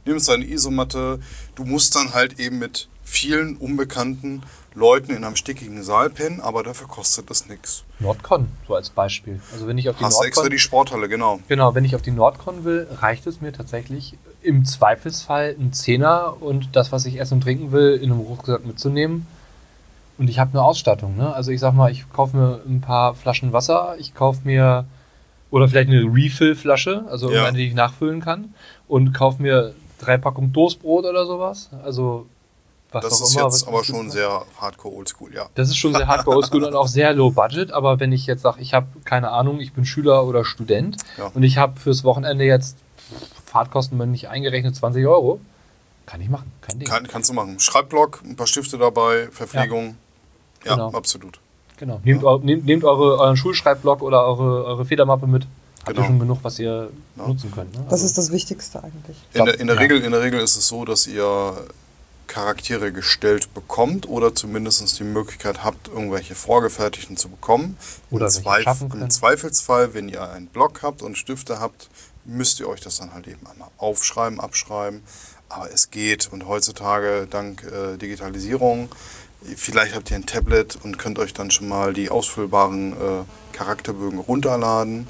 nimmst deine Isomatte, du musst dann halt eben mit vielen unbekannten Leuten in einem stickigen Saal pennen, aber dafür kostet das nichts. Nordcon, so als Beispiel. Also wenn ich auf die Hast extra die Sporthalle, genau. Genau, wenn ich auf die Nordcon will, reicht es mir tatsächlich im Zweifelsfall ein Zehner und das, was ich essen und trinken will, in einem Rucksack mitzunehmen. Und ich habe eine Ausstattung, ne? Also ich sag mal, ich kaufe mir ein paar Flaschen Wasser, ich kaufe mir oder vielleicht eine Refill-Flasche, also Ja. eine, die ich nachfüllen kann, und kaufe mir 3 Packungen Toastbrot oder sowas. Also was Das auch ist immer. jetzt was aber ich schon gibt. sehr hardcore oldschool, ja. Das ist schon sehr hardcore oldschool und auch sehr low budget, aber wenn ich jetzt sage, ich habe keine Ahnung, ich bin Schüler oder Student Ja. und ich habe fürs Wochenende jetzt Fahrtkosten, wenn nicht eingerechnet, 20 Euro, kann ich machen, kein Ding. Kannst du machen. Schreibblock, ein paar Stifte dabei, Verpflegung. Ja, Genau. absolut. Genau. Nehmt euren Schulschreibblock oder eure Federmappe mit. Habt Genau. ihr schon genug, was ihr Ja. nutzen könnt. Ne? Das ist das Wichtigste eigentlich. In der Regel ist es so, dass ihr Charaktere gestellt bekommt oder zumindest die Möglichkeit habt, irgendwelche vorgefertigten zu bekommen. Oder welche schaffen Im können. Zweifelsfall, wenn ihr einen Block habt und Stifte habt, müsst ihr euch das dann halt eben einmal aufschreiben, abschreiben. Aber es geht und heutzutage dank Digitalisierung, vielleicht habt ihr ein Tablet und könnt euch dann schon mal die ausfüllbaren Charakterbögen runterladen.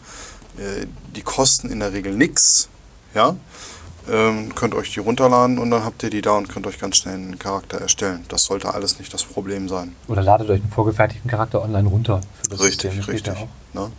Die kosten in der Regel nichts, ja. Könnt euch die runterladen und dann habt ihr die da und könnt euch ganz schnell einen Charakter erstellen. Das sollte alles nicht das Problem sein. Oder ladet euch einen vorgefertigten Charakter online runter. Für das Richtig, System. Das geht richtig. ja auch. Ne?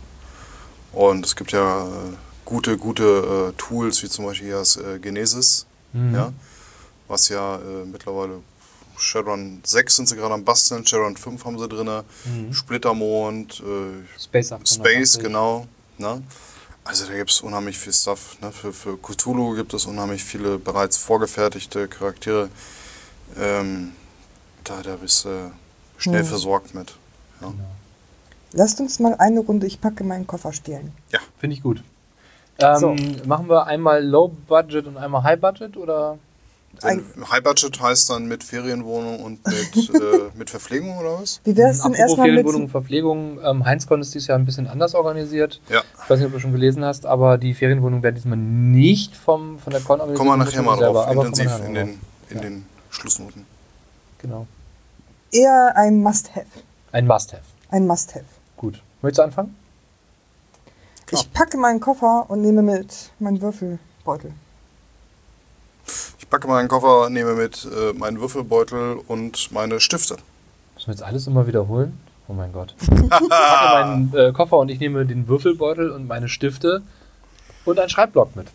Und es gibt ja gute Tools, wie zum Beispiel das Genesis, Mhm. ja, was ja mittlerweile Shadowrun 6 sind sie gerade am Basteln, Shadowrun 5 haben sie drin, Mhm. Splittermond, Space, Space, 880. genau. Ne? Also da gibt es unheimlich viel Stuff. Ne? Für Cthulhu gibt es unheimlich viele bereits vorgefertigte Charaktere. Da bist du schnell versorgt mit. Ja. Genau. Lasst uns mal eine Runde Ich packe meinen Koffer stehlen. Finde ich gut. So. Machen wir einmal Low Budget und einmal High Budget oder? High Budget heißt dann mit Ferienwohnung und mit Verpflegung oder was? Wie wäre es denn Apropos erstmal mit... Ferienwohnung und Verpflegung. Heinzcon ist dieses Jahr ein bisschen anders organisiert. Ja. Ich weiß nicht, ob du schon gelesen hast, aber die Ferienwohnungen werden diesmal nicht von der Con organisiert. Kommen wir nachher mal drauf, aber intensiv kommen wir nachher in drauf. den Schlussnoten. Genau. Eher ein Must-Have. Ein Must-Have. Ein Must-Have. Gut. Möchtest du anfangen? Klar. Ich packe meinen Koffer und nehme mit meinen Würfelbeutel. Ich packe meinen Koffer, nehme mit meinen Würfelbeutel und meine Stifte. Müssen wir jetzt alles immer wiederholen? Oh mein Gott. Ich packe meinen Koffer und ich nehme den Würfelbeutel und meine Stifte und einen Schreibblock mit.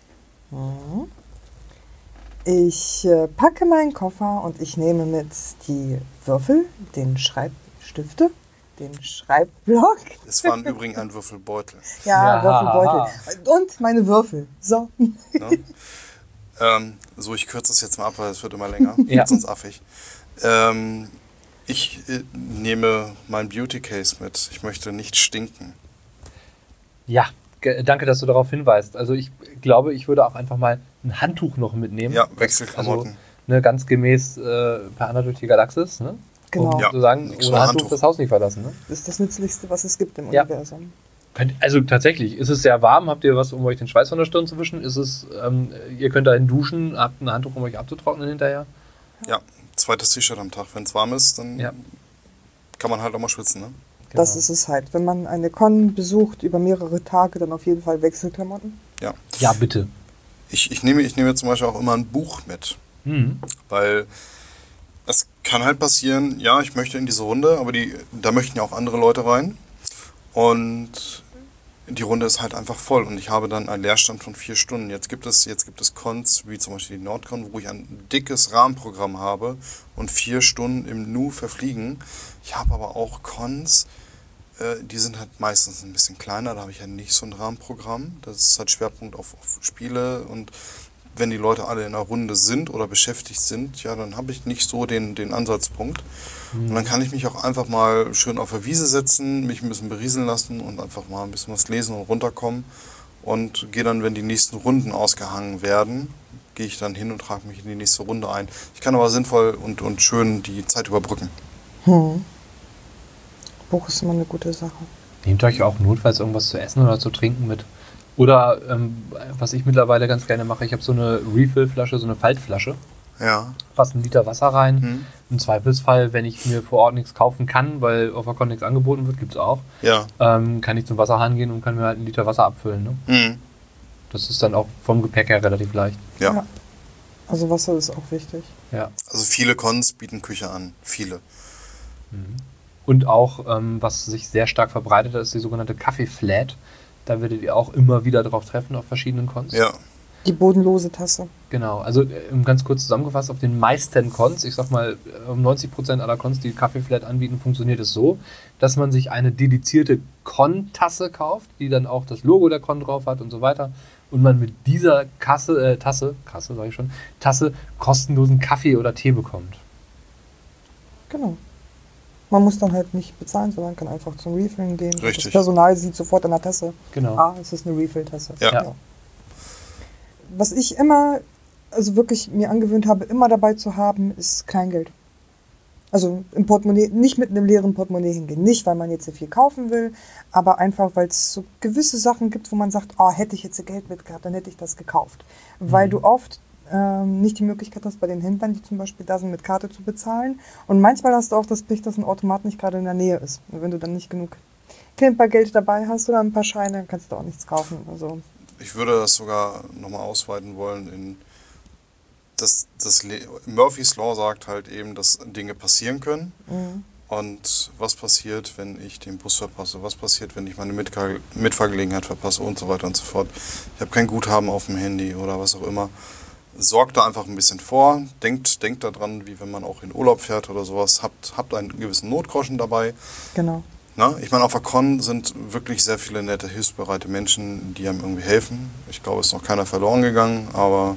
Ich packe meinen Koffer und ich nehme mit die Würfel, den Schreibstifte, den Schreibblock. Es war im Übrigen ein Würfelbeutel. Ja, Ja. Würfelbeutel. Und meine Würfel. So. Ne? So, ich kürze das jetzt mal ab, weil es wird immer länger. Ja. Wird sonst affig. Ich nehme mein Beauty Case mit. Ich möchte nicht stinken. Ja, danke, dass du darauf hinweist. Also ich glaube, ich würde auch einfach mal ein Handtuch noch mitnehmen. Ja, Wechselklamotten. Also, ne, ganz gemäß Per Anna durch die Galaxis. Ne? Genau. Um Ja, zu sagen, nix ohne für Handtuch Handtuch. das Haus nicht verlassen. Ne? Das ist das Nützlichste, was es gibt im Ja. Universum. Also tatsächlich, ist es sehr warm? Habt ihr was, um euch den Schweiß von der Stirn zu wischen? Ist es, ihr könnt dahin duschen, habt ein Handtuch, um euch abzutrocknen hinterher? Ja, zweites T-Shirt am Tag. Wenn es warm ist, dann Ja. kann man halt auch mal schwitzen. Ne? Das Genau. ist es halt. Wenn man eine Con besucht über mehrere Tage, dann auf jeden Fall Wechselklamotten. Ja. Ja, bitte. Ich nehme zum Beispiel auch immer ein Buch mit. Mhm. Weil es kann halt passieren, ja, ich möchte in diese Runde, aber da möchten ja auch andere Leute rein. Und die Runde ist halt einfach voll und ich habe dann einen Leerstand von 4 Stunden. Jetzt gibt es Cons, wie zum Beispiel die Nordcon, wo ich ein dickes Rahmenprogramm habe und 4 Stunden im Nu verfliegen. Ich habe aber auch Cons, die sind halt meistens ein bisschen kleiner, da habe ich ja nicht so ein Rahmenprogramm. Das ist halt Schwerpunkt auf Spiele und wenn die Leute alle in einer Runde sind oder beschäftigt sind, ja, dann habe ich nicht so den Ansatzpunkt. Und dann kann ich mich auch einfach mal schön auf der Wiese setzen, mich ein bisschen berieseln lassen und einfach mal ein bisschen was lesen und runterkommen. Und gehe dann, wenn die nächsten Runden ausgehangen werden, gehe ich dann hin und trage mich in die nächste Runde ein. Ich kann aber sinnvoll und schön die Zeit überbrücken. Buch ist immer eine gute Sache. Nehmt euch auch notfalls irgendwas zu essen oder zu trinken mit. Oder was ich mittlerweile ganz gerne mache, ich habe so eine Refill-Flasche, so eine Faltflasche. Ja. Passt 1 Liter Wasser rein. Im Zweifelsfall, wenn ich mir vor Ort nichts kaufen kann, weil auf der Con nichts angeboten wird, gibt es auch, Ja. kann ich zum Wasserhahn gehen und kann mir halt 1 Liter Wasser abfüllen. Ne? Mhm. Das ist dann auch vom Gepäck her relativ leicht. Ja. Ja. Also Wasser ist auch wichtig. Ja. Also viele Cons bieten Küche an. Viele. Und auch, was sich sehr stark verbreitet hat, ist die sogenannte Kaffee-Flat. Da werdet ihr auch immer wieder drauf treffen auf verschiedenen Cons. Ja. Die bodenlose Tasse. Genau, also ganz kurz zusammengefasst, auf den meisten Cons, ich sag mal 90% aller Cons, die Kaffee-Flat anbieten, funktioniert es so, dass man sich eine dedizierte Con-Tasse kauft, die dann auch das Logo der Con drauf hat und so weiter. Und man mit dieser Tasse kostenlosen Kaffee oder Tee bekommt. Genau. Man muss dann halt nicht bezahlen, sondern kann einfach zum Refillen gehen. Richtig. Das Personal sieht sofort an der Tasse. Genau. Es ist eine Refill-Tasse. Ja. Was ich immer, also wirklich mir angewöhnt habe, immer dabei zu haben, ist Kleingeld. Also im Portemonnaie, nicht mit einem leeren Portemonnaie hingehen. Nicht, weil man jetzt so viel kaufen will, aber einfach, weil es so gewisse Sachen gibt, wo man sagt, hätte ich jetzt Geld mit gehabt, dann hätte ich das gekauft. Weil du oft nicht die Möglichkeit hast, bei den Händlern, die zum Beispiel da sind, mit Karte zu bezahlen. Und manchmal hast du auch das Pech, dass ein Automat nicht gerade in der Nähe ist. Und wenn du dann nicht genug Geld dabei hast oder ein paar Scheine, dann kannst du auch nichts kaufen. Also Ich würde das sogar nochmal ausweiten wollen in Murphy's Law sagt halt eben, dass Dinge passieren können. Und was passiert, wenn ich den Bus verpasse? Was passiert, wenn ich meine Mitfahrgelegenheit verpasse und so weiter und so fort? Ich habe kein Guthaben auf dem Handy oder was auch immer. Sorgt da einfach ein bisschen vor. Denkt daran, wie wenn man auch in Urlaub fährt oder sowas. Habt einen gewissen Notgroschen dabei. genau. Na, ich meine, auf der Con sind wirklich sehr viele nette, hilfsbereite Menschen, die einem irgendwie helfen. Ich glaube, es ist noch keiner verloren gegangen, aber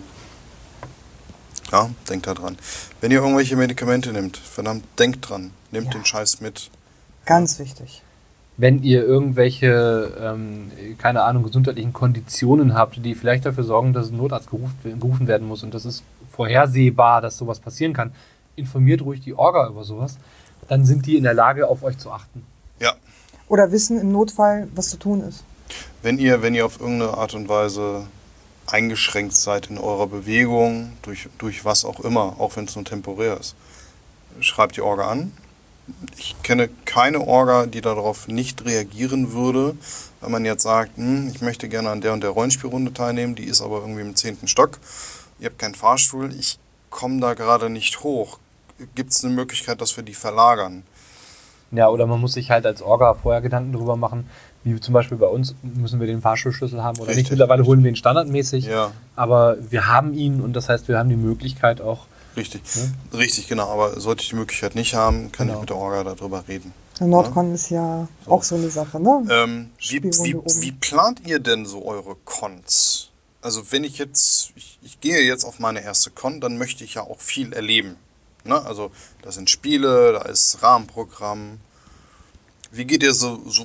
ja, denkt da dran. Wenn ihr irgendwelche Medikamente nehmt, verdammt, denkt dran. Nehmt den Scheiß mit. Ganz wichtig. Wenn ihr irgendwelche, keine Ahnung, gesundheitlichen Konditionen habt, die vielleicht dafür sorgen, dass ein Notarzt gerufen werden muss und das ist vorhersehbar, dass sowas passieren kann, informiert ruhig die Orga über sowas. Dann sind die in der Lage, auf euch zu achten. Ja. Oder wissen im Notfall, was zu tun ist. Wenn ihr auf irgendeine Art und Weise eingeschränkt seid in eurer Bewegung, durch was auch immer, auch wenn es nur temporär ist, schreibt die Orga an. Ich kenne keine Orga, die darauf nicht reagieren würde, wenn man jetzt sagt, ich möchte gerne an der und der Rollenspielrunde teilnehmen, die ist aber irgendwie im 10. Stock. Ihr habt keinen Fahrstuhl, ich komme da gerade nicht hoch. Gibt es eine Möglichkeit, dass wir die verlagern? Ja, oder man muss sich halt als Orga vorher Gedanken darüber machen, wie zum Beispiel bei uns, müssen wir den Fahrstuhlschlüssel haben oder nicht. Mittlerweile holen wir ihn standardmäßig, aber wir haben ihn und das heißt, wir haben die Möglichkeit auch. Richtig, richtig, genau. Aber sollte ich die Möglichkeit nicht haben, kann ich mit der Orga darüber reden. Der Nordcon ist ja auch so eine Sache, ne? Wie plant ihr denn so eure Cons? Also wenn ich gehe jetzt auf meine erste Con, dann möchte ich ja auch viel erleben. Ne? Also da sind Spiele, da ist Rahmenprogramm. Wie geht ihr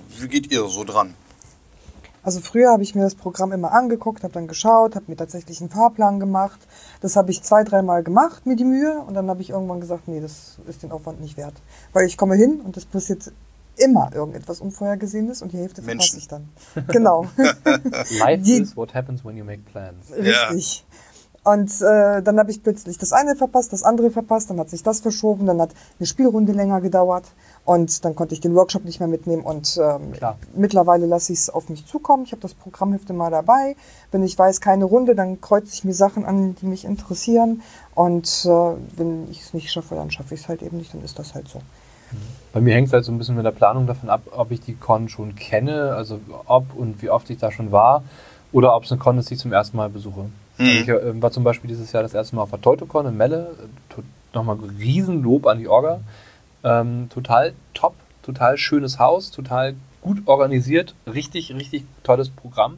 so dran? Also früher habe ich mir das Programm immer angeguckt, habe dann geschaut, habe mir tatsächlich einen Fahrplan gemacht. Das habe ich 2-3 Mal gemacht, mir die Mühe. Und dann habe ich irgendwann gesagt, nee, das ist den Aufwand nicht wert. Weil ich komme hin und es passiert immer irgendetwas Unvorhergesehenes und die Hälfte verpasse ich dann. Genau. Life is what happens when you make plans. Richtig. Und dann habe ich plötzlich das eine verpasst, das andere verpasst, dann hat sich das verschoben, dann hat eine Spielrunde länger gedauert und dann konnte ich den Workshop nicht mehr mitnehmen und mittlerweile lasse ich es auf mich zukommen. Ich habe das Programmheft immer dabei. Wenn ich weiß, keine Runde, dann kreuze ich mir Sachen an, die mich interessieren und wenn ich es nicht schaffe, dann schaffe ich es halt eben nicht, dann ist das halt so. Bei mir hängt es halt so ein bisschen mit der Planung davon ab, ob ich die Con schon kenne, also ob und wie oft ich da schon war oder ob es eine Con ist, die ich zum ersten Mal besuche. Ich war zum Beispiel dieses Jahr das erste Mal auf der TeutoCon in Melle. Nochmal Riesenlob an die Orga. Total top, total schönes Haus, total gut organisiert. Richtig, richtig tolles Programm.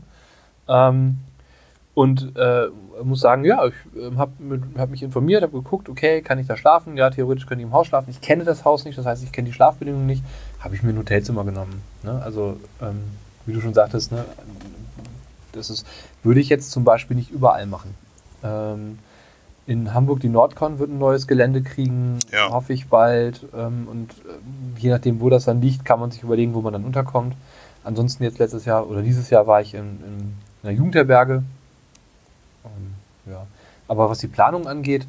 Und muss sagen, ja, ich hab mich informiert, habe geguckt, okay, kann ich da schlafen? Ja, theoretisch könnte ich im Haus schlafen. Ich kenne das Haus nicht, das heißt, ich kenne die Schlafbedingungen nicht. Habe ich mir ein Hotelzimmer genommen. Ne? Also, wie du schon sagtest, ne? Würde ich jetzt zum Beispiel nicht überall machen. In Hamburg, die Nordcon wird ein neues Gelände kriegen, hoffe ich bald. Und je nachdem, wo das dann liegt, kann man sich überlegen, wo man dann unterkommt. Ansonsten jetzt letztes Jahr oder dieses Jahr war ich in der Jugendherberge. Ja. Aber was die Planung angeht,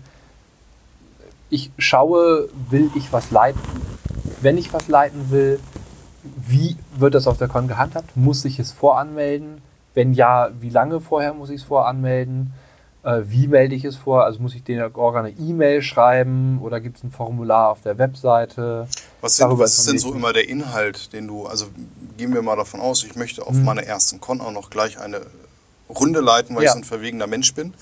ich schaue, will ich was leiten? Wenn ich was leiten will, wie wird das auf der Con gehandhabt? Muss ich es voranmelden? Wenn ja, wie lange vorher muss ich es voranmelden? Wie melde ich es vor? Also muss ich den Orga eine E-Mail schreiben oder gibt es ein Formular auf der Webseite? Was ist denn so immer der Inhalt, den du, also gehen wir mal davon aus, ich möchte auf meiner ersten Con auch noch gleich eine Runde leiten, weil ich so ein verwegener Mensch bin.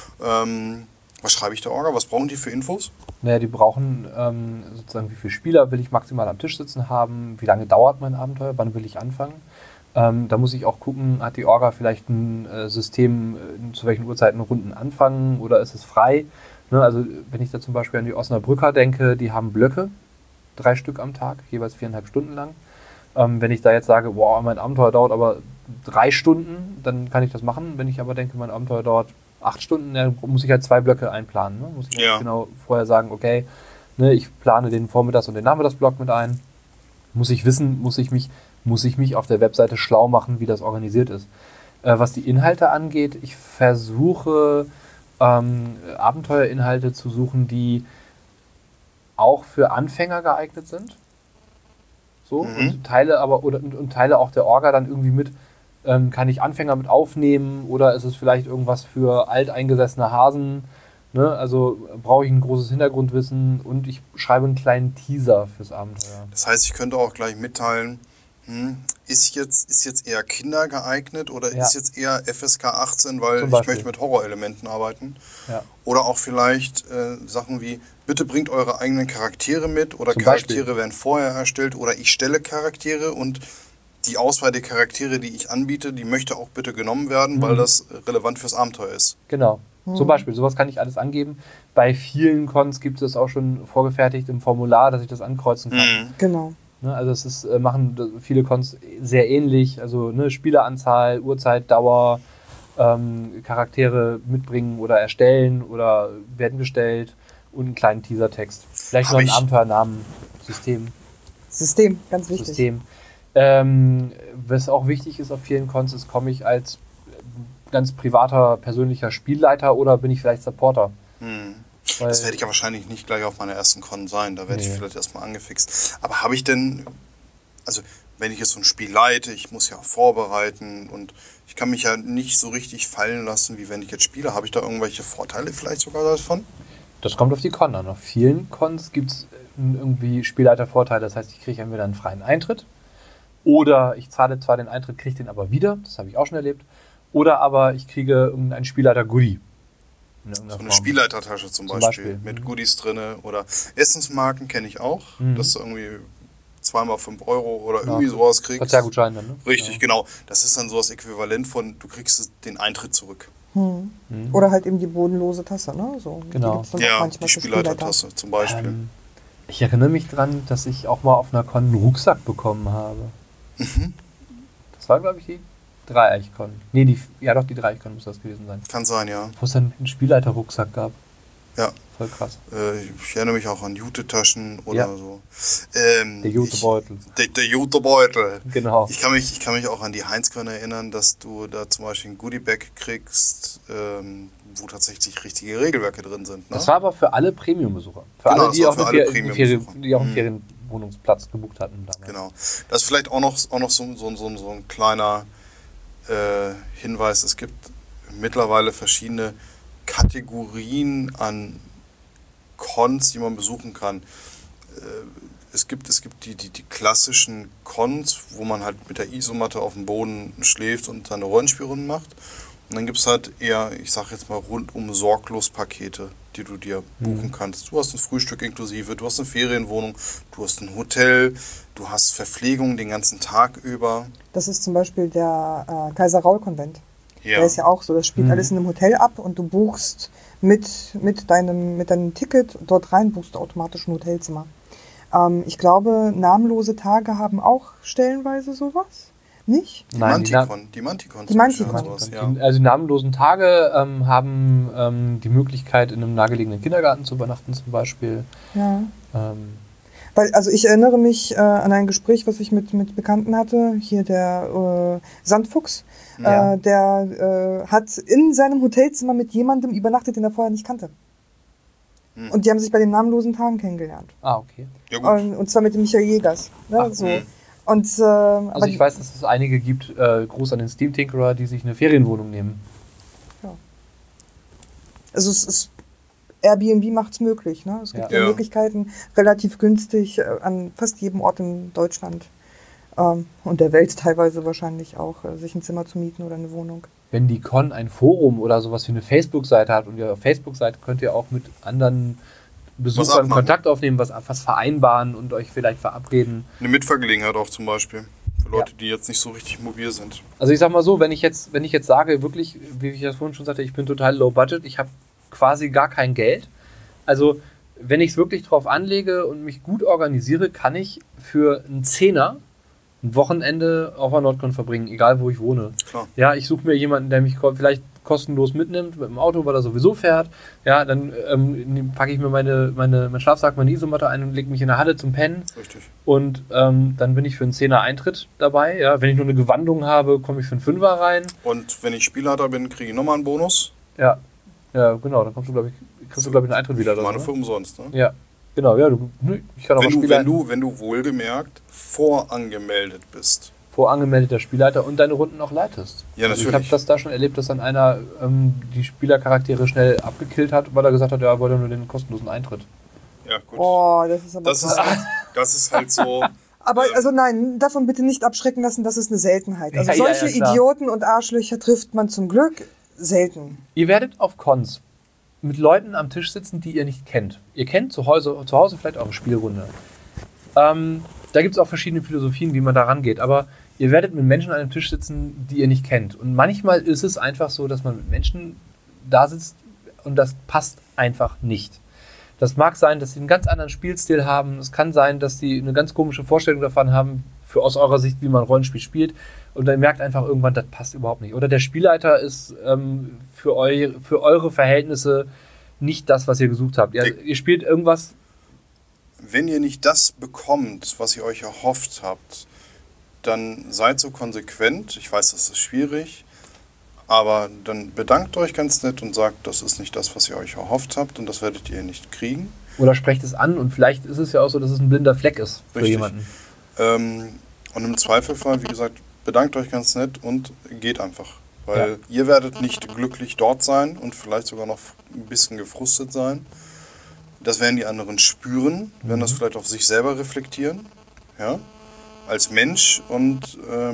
Was schreibe ich der Orga? Was brauchen die für Infos? Naja, die brauchen sozusagen, wie viele Spieler will ich maximal am Tisch sitzen haben, wie lange dauert mein Abenteuer, wann will ich anfangen. Da muss ich auch gucken, hat die Orga vielleicht ein System, zu welchen Uhrzeiten Runden anfangen oder ist es frei? Ne, also wenn ich da zum Beispiel an die Osnabrücker denke, die haben Blöcke, 3 Stück am Tag, jeweils 4,5 Stunden lang. Wenn ich da jetzt sage, boah, mein Abenteuer dauert aber 3 Stunden, dann kann ich das machen. Wenn ich aber denke, mein Abenteuer dauert 8 Stunden, dann muss ich halt 2 Blöcke einplanen. Ne? Muss ich genau vorher sagen, okay, ne, ich plane den Vormittags- und den Nachmittagsblock mit ein. Muss ich wissen, muss ich mich auf der Webseite schlau machen, wie das organisiert ist. Was die Inhalte angeht, ich versuche Abenteuerinhalte zu suchen, die auch für Anfänger geeignet sind. So, und Teile auch der Orga dann irgendwie mit, kann ich Anfänger mit aufnehmen oder ist es vielleicht irgendwas für alteingesessene Hasen? Ne? Also brauche ich ein großes Hintergrundwissen und ich schreibe einen kleinen Teaser fürs Abenteuer. Das heißt, ich könnte auch gleich mitteilen, ist jetzt eher Kinder geeignet oder ist jetzt eher FSK 18, weil ich möchte mit Horrorelementen arbeiten. Ja. Oder auch vielleicht Sachen wie, bitte bringt eure eigenen Charaktere mit oder Charaktere werden vorher erstellt oder ich stelle Charaktere und die Auswahl der Charaktere, die ich anbiete, die möchte auch bitte genommen werden, weil das relevant fürs Abenteuer ist. Genau. Zum Beispiel, sowas kann ich alles angeben. Bei vielen Cons gibt es das auch schon vorgefertigt im Formular, dass ich das ankreuzen kann. Genau. Ne, also es ist, machen viele Cons sehr ähnlich, also ne, Spieleranzahl, Uhrzeit, Dauer, Charaktere mitbringen oder erstellen oder werden gestellt und einen kleinen Teasertext. Vielleicht noch einen Abenteuernamen, System, ganz wichtig. System. Was auch wichtig ist auf vielen Cons, ist, komme ich als ganz privater, persönlicher Spielleiter oder bin ich vielleicht Supporter? Das werde ich ja wahrscheinlich nicht gleich auf meiner ersten Con sein, da werde ich vielleicht erstmal angefixt. Aber habe ich denn, also wenn ich jetzt so ein Spiel leite, ich muss ja vorbereiten und ich kann mich ja nicht so richtig fallen lassen, wie wenn ich jetzt spiele. Habe ich da irgendwelche Vorteile vielleicht sogar davon? Das kommt auf die Con an. Auf vielen Cons gibt es irgendwie Spielleitervorteile. Das heißt, ich kriege entweder einen freien Eintritt oder ich zahle zwar den Eintritt, kriege den aber wieder. Das habe ich auch schon erlebt. Oder aber ich kriege irgendeinen Spielleiter-Goodie. So eine Spielleitertasche zum Beispiel. Mit Goodies drin oder Essensmarken kenne ich auch, dass du irgendwie 2x5 Euro oder irgendwie sowas kriegst. Verzehrgutschein dann, ne? Richtig, genau. Das ist dann so das Äquivalent von, du kriegst den Eintritt zurück. Oder halt eben die bodenlose Tasse, ne? So, genau. Die Spielleitertasse zum Beispiel. Ich erinnere mich dran, dass ich auch mal auf einer Con einen Rucksack bekommen habe. Das war, glaube ich, die Dreieichkon. Nee, die Dreieichkon muss das gewesen sein. Kann sein, ja. Wo es dann einen Spielleiter-Rucksack gab. Ja. Voll krass. Ich erinnere mich auch an Jute-Taschen oder so. Der Jute-Beutel. Der Jute-Beutel. Genau. Ich kann mich auch an die Heinz-Con erinnern, dass du da zum Beispiel ein Goodie-Bag kriegst, wo tatsächlich richtige Regelwerke drin sind. Ne? Das war aber für alle Premium-Besucher. Für alle, die auch einen Ferienwohnungsplatz gebucht hatten damals. Genau. Das ist vielleicht auch noch so ein kleiner Hinweis. Es gibt mittlerweile verschiedene Kategorien an Cons, die man besuchen kann. Es gibt die klassischen Cons, wo man halt mit der Isomatte auf dem Boden schläft und seine Rollenspielrunden macht. Und dann gibt es halt eher, ich sag jetzt mal, rundum sorglos Pakete, die du dir buchen kannst. Du hast ein Frühstück inklusive, du hast eine Ferienwohnung, du hast ein Hotel, du hast Verpflegung den ganzen Tag über. Das ist zum Beispiel der Kaiser-Raul-Konvent. Ja. Der ist ja auch so, das spielt alles in einem Hotel ab und du buchst mit deinem Ticket dort rein, buchst du automatisch ein Hotelzimmer. Ich glaube, namenlose Tage haben auch stellenweise sowas. Nicht? Die Manticon. Die Manticon. Also die namenlosen Tage haben die Möglichkeit, in einem nahegelegenen Kindergarten zu übernachten zum Beispiel. Ja. Weil, also ich erinnere mich an ein Gespräch, was ich mit Bekannten hatte. Hier der Sandfuchs. Ja. Der hat in seinem Hotelzimmer mit jemandem übernachtet, den er vorher nicht kannte. Und die haben sich bei den namenlosen Tagen kennengelernt. Ah, okay. Ja, gut. Und zwar mit dem Michael Jägers. Ne? Ach, So. Und, aber Also ich weiß, dass es einige gibt, Gruß an den Steam Tinkerer, die sich eine Ferienwohnung nehmen. also es ist, Airbnb macht es möglich. Ne? Es gibt Ja. Möglichkeiten, relativ günstig an fast jedem Ort in Deutschland und der Welt teilweise wahrscheinlich auch, sich ein Zimmer zu mieten oder eine Wohnung. Wenn die Con ein Forum oder sowas wie eine Facebook-Seite hat und ihr auf Facebook-Seite könnt ihr auch mit anderen Besuchern abmachen. Kontakt aufnehmen, was vereinbaren und euch vielleicht verabreden. Eine Mitfahrgelegenheit auch zum Beispiel. Für Leute, die jetzt nicht so richtig mobil sind. Also ich sag mal so, wenn ich jetzt sage, wirklich, wie ich das vorhin schon sagte, ich bin total low budget, ich habe quasi gar kein Geld. Also wenn ich es wirklich drauf anlege und mich gut organisiere, kann ich für einen Zehner ein Wochenende auf der Nordcon verbringen, egal wo ich wohne. Klar. Ja, ich suche mir jemanden, der mich vielleicht kostenlos mitnimmt mit dem Auto, weil er sowieso fährt. Ja, dann packe ich mir meinen Schlafsack, meine Isomatte ein und lege mich in der Halle zum Pennen. Richtig. Und dann bin ich für einen 10er Eintritt dabei. Ja, wenn ich nur eine Gewandung habe, komme ich für einen 5er rein. Und wenn ich Spielleiter bin, kriege ich nochmal einen Bonus. Ja, genau, dann kriegst du, glaube ich, einen Eintritt wieder. Ich meine oder? für umsonst. Ne? Ja, genau, ja, ich kann auch als Spielleiter Wenn du wohlgemerkt vorangemeldet bist. vorangemeldeter Spielleiter und deine Runden auch leitest. Ja, Also ich natürlich. habe das da schon erlebt, dass dann einer die Spielercharaktere schnell abgekillt hat, weil er gesagt hat, ja, er wollte nur den kostenlosen Eintritt. Ja, gut. Oh, das ist aber Das ist halt so. Aber also nein, davon bitte nicht abschrecken lassen, das ist eine Seltenheit. Also Ja, solche klar. Idioten und Arschlöcher trifft man zum Glück selten. Ihr werdet auf Cons mit Leuten am Tisch sitzen, die ihr nicht kennt. Ihr kennt zu Hause vielleicht eure Spielrunde. Da gibt es auch verschiedene Philosophien, wie man da rangeht, aber ihr werdet mit Menschen an einem Tisch sitzen, die ihr nicht kennt. Und manchmal ist es einfach so, dass man mit Menschen da sitzt und das passt einfach nicht. Das mag sein, dass sie einen ganz anderen Spielstil haben. Es kann sein, dass sie eine ganz komische Vorstellung davon haben, aus eurer Sicht, wie man Rollenspiel spielt. Und dann merkt einfach irgendwann, das passt überhaupt nicht. Oder der Spielleiter ist für eure Verhältnisse nicht das, was ihr gesucht habt. Ihr spielt irgendwas. Wenn ihr nicht das bekommt, was ihr euch erhofft habt, dann seid so konsequent. Ich weiß, das ist schwierig. Aber dann bedankt euch ganz nett und sagt, das ist nicht das, was ihr euch erhofft habt und das werdet ihr nicht kriegen. Oder sprecht es an und vielleicht ist es ja auch so, dass es ein blinder Fleck ist für Richtig. jemanden. Und im Zweifelfall, wie gesagt, bedankt euch ganz nett und geht einfach. Weil ihr werdet nicht glücklich dort sein und vielleicht sogar noch ein bisschen gefrustet sein. Das werden die anderen spüren, werden das vielleicht auf sich selber reflektieren, ja, als Mensch und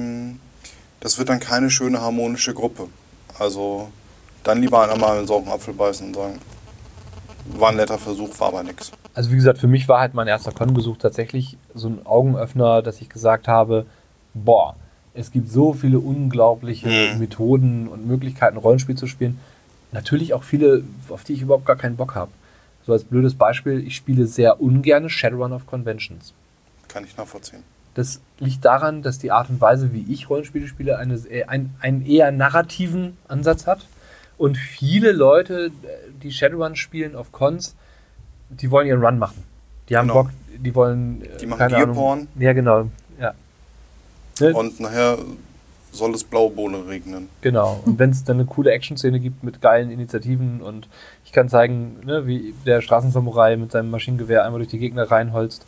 das wird dann keine schöne harmonische Gruppe. Also dann lieber einmal einen sauren Apfel beißen und sagen, war ein netter Versuch, war aber nix. Also wie gesagt, für mich war halt mein erster Con-Besuch tatsächlich so ein Augenöffner, dass ich gesagt habe, boah, es gibt so viele unglaubliche Methoden und Möglichkeiten, Rollenspiel zu spielen. Natürlich auch viele, auf die ich überhaupt gar keinen Bock habe. So als blödes Beispiel, ich spiele sehr ungerne Shadowrun of Conventions. Kann ich nachvollziehen. Das liegt daran, dass die Art und Weise, wie ich Rollenspiele spiele, einen eher narrativen Ansatz hat. Und viele Leute, die Shadowrun spielen auf Cons, die wollen ihren Run machen. Die haben Genau. Bock, die wollen... Die machen keine Ahnung. Gearporn. Ja, genau. Ja. Ne? Und nachher soll es blaue Bohne regnen. Genau. Und wenn es dann eine coole Action-Szene gibt mit geilen Initiativen und ich kann zeigen, ne, wie der Straßensamurai mit seinem Maschinengewehr einmal durch die Gegner reinholzt.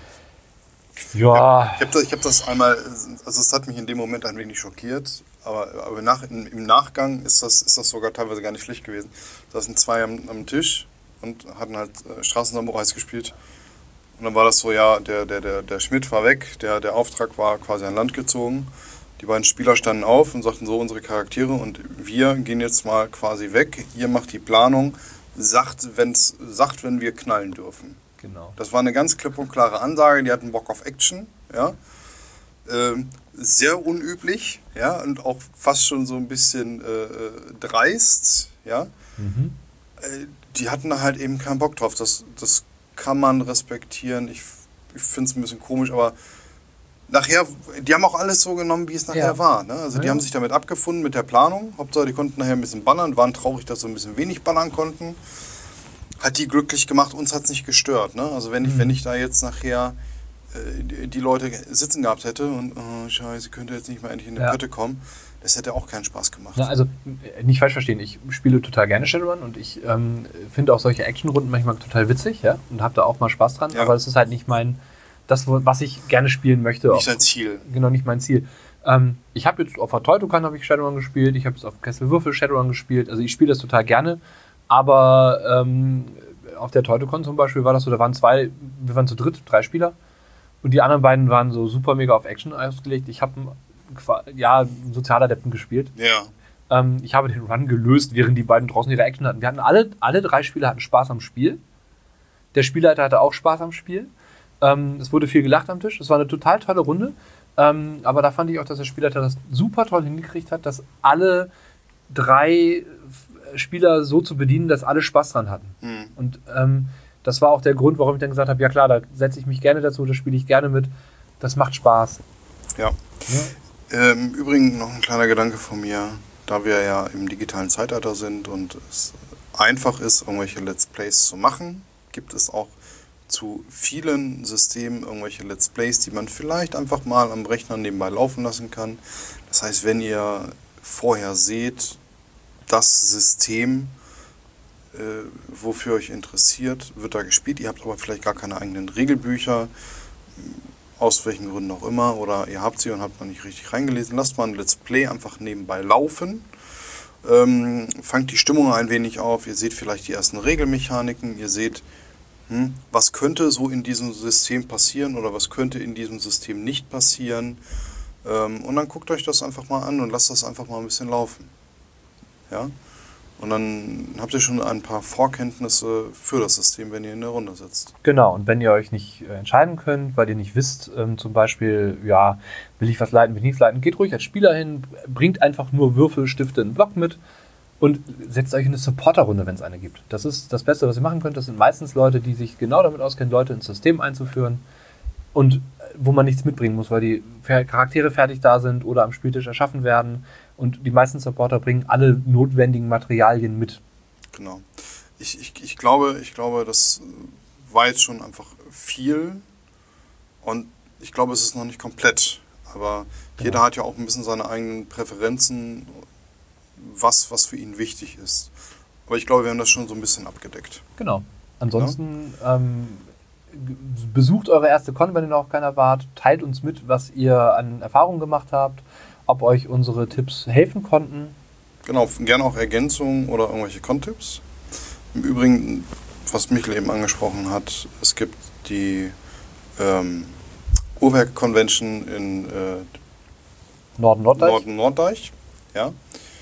Ja. Ich hab das einmal, also es hat mich in dem Moment ein wenig schockiert, aber im Nachgang ist das sogar teilweise gar nicht schlecht gewesen. Da saßen zwei am Tisch und hatten halt Straßensamurais gespielt. Und dann war das so, ja, der Schmidt war weg, der Auftrag war quasi an Land gezogen. Die beiden Spieler standen auf und sagten so, unsere Charaktere und wir gehen jetzt mal quasi weg. Ihr macht die Planung, sagt, wenn wir knallen dürfen. Genau. Das war eine ganz klipp und klare Ansage, die hatten Bock auf Action, ja. Sehr unüblich, ja, und auch fast schon so ein bisschen dreist, ja. Die hatten da halt eben keinen Bock drauf. Das kann man respektieren. Ich finde es ein bisschen komisch, aber nachher, die haben auch alles so genommen, wie es nachher war. Ne? Also die haben sich damit abgefunden mit der Planung. Hauptsache, die konnten nachher ein bisschen ballern, waren traurig, dass sie ein bisschen wenig ballern konnten. hat die glücklich gemacht, uns hat es nicht gestört. Ne? Also wenn ich da jetzt nachher die Leute sitzen gehabt hätte und scheiße, könnte jetzt nicht mal endlich in die Pötte kommen, das hätte auch keinen Spaß gemacht. Na, also nicht falsch verstehen, ich spiele total gerne Shadowrun und ich finde auch solche Actionrunden manchmal total witzig, ja, und habe da auch mal Spaß dran, aber es ist halt nicht was ich gerne spielen möchte. Nicht dein Ziel. Genau, nicht mein Ziel. Ich habe jetzt auf der Teutokan habe ich Shadowrun gespielt, ich habe jetzt auf Kesselwürfel Shadowrun gespielt, also ich spiele das total gerne, aber auf der Teutokan zum Beispiel war das so, wir waren zu dritt, 3 Spieler und die anderen beiden waren so super mega auf Action ausgelegt. Ich habe Sozialadepten gespielt. Ja. Ich habe den Run gelöst, während die beiden draußen ihre Action hatten. Wir hatten alle 3 Spieler hatten Spaß am Spiel. Der Spielleiter hatte auch Spaß am Spiel. Es wurde viel gelacht am Tisch. Es war eine total tolle Runde. Aber da fand ich auch, dass der Spielleiter das super toll hingekriegt hat, dass alle 3 Spieler so zu bedienen, dass alle Spaß dran hatten. Mhm. Und das war auch der Grund, warum ich dann gesagt habe, ja klar, da setze ich mich gerne dazu, da spiele ich gerne mit. Das macht Spaß. Ja. Im Übrigen noch ein kleiner Gedanke von mir, da wir ja im digitalen Zeitalter sind und es einfach ist, irgendwelche Let's Plays zu machen, gibt es auch zu vielen Systemen irgendwelche Let's Plays, die man vielleicht einfach mal am Rechner nebenbei laufen lassen kann. Das heißt, wenn ihr vorher seht, das System, wofür euch interessiert, wird da gespielt. Ihr habt aber vielleicht gar keine eigenen Regelbücher, aus welchen Gründen auch immer, oder ihr habt sie und habt noch nicht richtig reingelesen. Lasst mal ein Let's Play einfach nebenbei laufen. Fangt die Stimmung ein wenig auf. Ihr seht vielleicht die ersten Regelmechaniken. Ihr seht, was könnte so in diesem System passieren oder was könnte in diesem System nicht passieren. Und dann guckt euch das einfach mal an und lasst das einfach mal ein bisschen laufen. Ja? Und dann habt ihr schon ein paar Vorkenntnisse für das System, wenn ihr in der Runde sitzt. Genau, und wenn ihr euch nicht entscheiden könnt, weil ihr nicht wisst, zum Beispiel, ja, will ich was leiten, will ich nichts leiten, geht ruhig als Spieler hin, bringt einfach nur Würfel, Stifte, einen Block mit und setzt euch in eine Supporterrunde, wenn es eine gibt. Das ist das Beste, was ihr machen könnt. Das sind meistens Leute, die sich genau damit auskennen, Leute ins System einzuführen und wo man nichts mitbringen muss, weil die Charaktere fertig da sind oder am Spieltisch erschaffen werden. Und die meisten Supporter bringen alle notwendigen Materialien mit. Genau. Ich glaube, das war jetzt schon einfach viel und ich glaube, es ist noch nicht komplett. Aber jeder hat ja auch ein bisschen seine eigenen Präferenzen, was für ihn wichtig ist. Aber ich glaube, wir haben das schon so ein bisschen abgedeckt. Genau. Ansonsten besucht eure erste Con, wenn ihr noch keiner wart. Teilt uns mit, was ihr an Erfahrungen gemacht habt. Ob euch unsere Tipps helfen konnten. Genau, gerne auch Ergänzungen oder irgendwelche Con-Tipps. Im Übrigen, was Michael eben angesprochen hat, es gibt die Uhrwerk-Convention in Norden-Norddeich. Ja.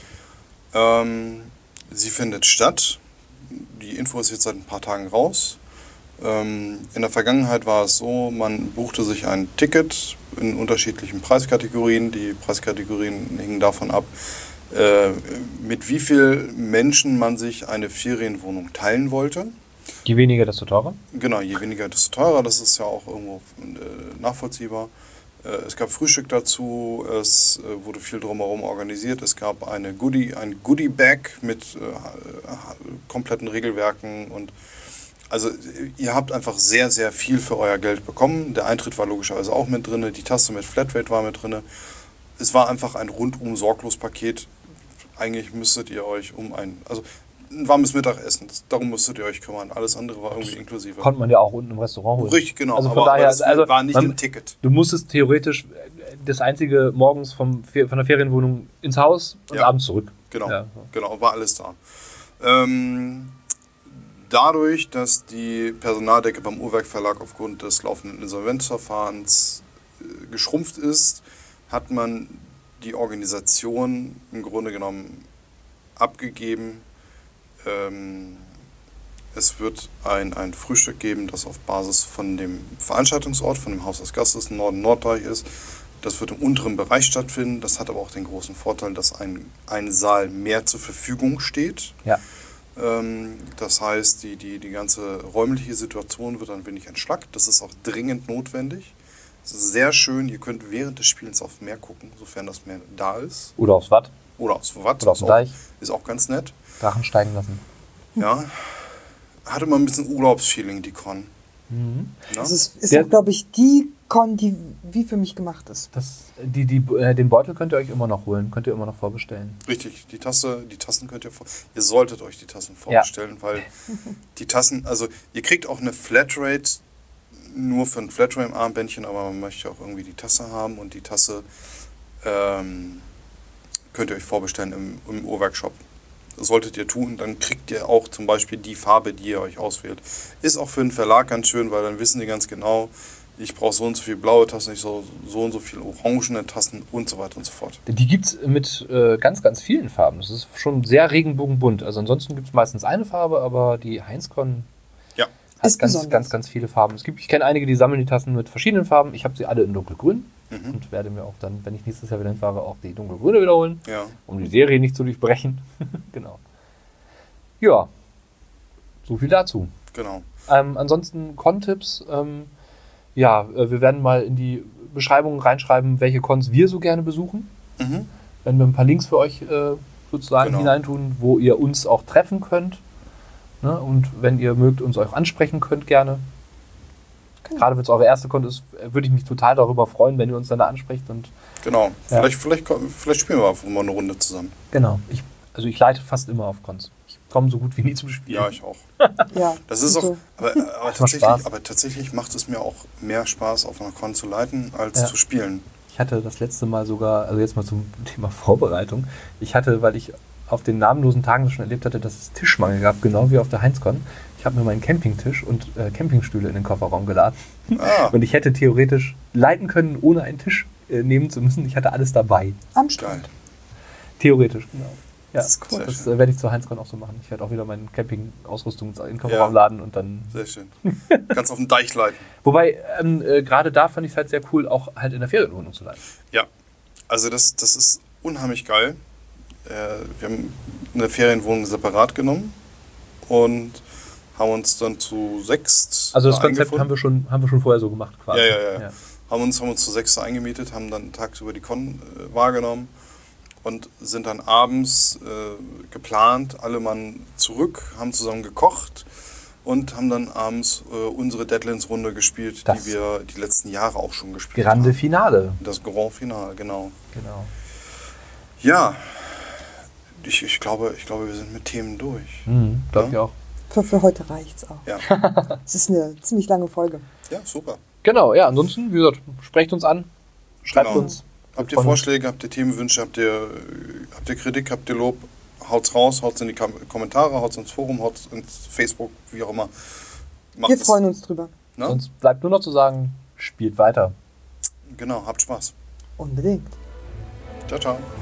Sie findet statt. Die Info ist jetzt seit ein paar Tagen raus. In der Vergangenheit war es so, man buchte sich ein Ticket in unterschiedlichen Preiskategorien. Die Preiskategorien hingen davon ab, mit wie vielen Menschen man sich eine Ferienwohnung teilen wollte. Je weniger, desto teurer? Genau, je weniger, desto teurer. Das ist ja auch irgendwo nachvollziehbar. Es gab Frühstück dazu, es wurde viel drumherum organisiert. Es gab ein Goodie-Bag mit kompletten Regelwerken und also ihr habt einfach sehr, sehr viel für euer Geld bekommen. Der Eintritt war logischerweise auch mit drin, die Tasse mit Flatrate war mit drin. Es war einfach ein rundum sorglos Paket. Eigentlich müsstet ihr euch ein warmes Mittagessen, darum müsstet ihr euch kümmern. Alles andere war irgendwie inklusive. Konnte man ja auch unten im Restaurant holen. Richtig, genau. Also von daher, das war nicht im Ticket. Du musstest theoretisch das einzige morgens von der Ferienwohnung ins Haus und abends zurück. Genau, ja. Genau, war alles da. Dadurch, dass die Personaldecke beim Uhrwerk Verlag aufgrund des laufenden Insolvenzverfahrens geschrumpft ist, hat man die Organisation im Grunde genommen abgegeben. Es wird ein Frühstück geben, das auf Basis von dem Veranstaltungsort, von dem Haus des Gastes in Norden-Norddeich ist. Das wird im unteren Bereich stattfinden. Das hat aber auch den großen Vorteil, dass ein Saal mehr zur Verfügung steht. Ja. Das heißt, die ganze räumliche Situation wird ein wenig entschlackt. Das ist auch dringend notwendig. Es ist sehr schön. Ihr könnt während des Spielens auf Meer gucken, sofern das Meer da ist. Oder aufs Watt. Oder aufs Watt. Oder aufs Deich. Ist auch ganz nett. Drachen steigen lassen. Ja. hatte man ein bisschen Urlaubsfeeling, die Con. Mhm. Ja? Das ist auch, glaube ich, die Con, die wie für mich gemacht ist. Den Beutel könnt ihr euch immer noch holen, könnt ihr immer noch vorbestellen. Richtig, die Tassen könnt ihr solltet euch die Tassen vorbestellen, weil die Tassen, also ihr kriegt auch eine Flatrate nur für ein Flatrate-Armbändchen, aber man möchte auch irgendwie die Tasse haben und die Tasse könnt ihr euch vorbestellen im Uhrwerkshop. Das solltet ihr tun, dann kriegt ihr auch zum Beispiel die Farbe, die ihr euch auswählt. Ist auch für den Verlag ganz schön, weil dann wissen die ganz genau, ich brauche so und so viel blaue Tassen, so und so viel orangene Tassen und so weiter und so fort. Die gibt es mit ganz, ganz vielen Farben. Das ist schon sehr regenbogenbunt. Also ansonsten gibt es meistens eine Farbe, aber die Heinz-Con hat ganz viele Farben. Ich kenne einige, die sammeln die Tassen mit verschiedenen Farben. Ich habe sie alle in dunkelgrün und werde mir auch dann, wenn ich nächstes Jahr wieder hinfahre, auch die dunkelgrüne wiederholen, um die Serie nicht zu durchbrechen. Genau. Ja, so viel dazu. Genau. Ansonsten Con-Tipps. Wir werden mal in die Beschreibung reinschreiben, welche Cons wir so gerne besuchen. Mhm. Wenn wir ein paar Links für euch sozusagen hineintun, wo ihr uns auch treffen könnt. Ne? Und wenn ihr mögt, uns auch ansprechen könnt, gerne. Genau. Gerade wenn es eure erste Con ist, würde ich mich total darüber freuen, wenn ihr uns dann da ansprecht. Und, genau, vielleicht spielen wir einfach mal eine Runde zusammen. Genau, ich leite fast immer auf Cons. Ich komme so gut wie nie zum Spielen. Ja, ich auch. Ja, das ist auch, aber tatsächlich macht es mir auch mehr Spaß, auf einer Con zu leiten, als zu spielen. Ich hatte das letzte Mal sogar, also jetzt mal zum Thema Vorbereitung, weil ich auf den namenlosen Tagen schon erlebt hatte, dass es Tischmangel gab, genau wie auf der Heinz-Con. Ich habe mir meinen Campingtisch und Campingstühle in den Kofferraum geladen. Und ich hätte theoretisch leiten können, ohne einen Tisch nehmen zu müssen. Ich hatte alles dabei. Am Strand. Theoretisch, genau. Ja, das ist cool. Das werde ich zur Heinz-Con auch so machen. Ich werde auch wieder meine Camping-Ausrüstung in den Kofferraum laden und dann... Sehr schön. Ganz auf den Deich leiten. Wobei, gerade da fand ich es halt sehr cool, auch halt in der Ferienwohnung zu leiten. Ja, also das ist unheimlich geil. Wir haben eine Ferienwohnung separat genommen und haben uns dann zu 6. Also das Konzept haben wir schon vorher so gemacht quasi. Ja. Haben uns zu 6 eingemietet, haben dann tagsüber die Con wahrgenommen und sind dann abends geplant, alle Mann zurück, haben zusammen gekocht und haben dann abends unsere Deadlands-Runde gespielt, die wir die letzten Jahre auch schon gespielt haben. Grande Finale. Das Grand Finale, genau. Ja, ich glaube, wir sind mit Themen durch. Glaube ich auch. Für heute reicht's auch. Ja. Es ist eine ziemlich lange Folge. Ja, super. Genau, ja, ansonsten, wie gesagt, sprecht uns an, schreibt uns. Habt ihr Vorschläge, habt ihr Themenwünsche, habt ihr Kritik, habt ihr Lob, haut's raus, haut's in die Kommentare, haut's ins Forum, haut's ins Facebook, wie auch immer. Wir freuen uns drüber. Na? Sonst bleibt nur noch zu sagen, spielt weiter. Genau, habt Spaß. Unbedingt. Ciao, ciao.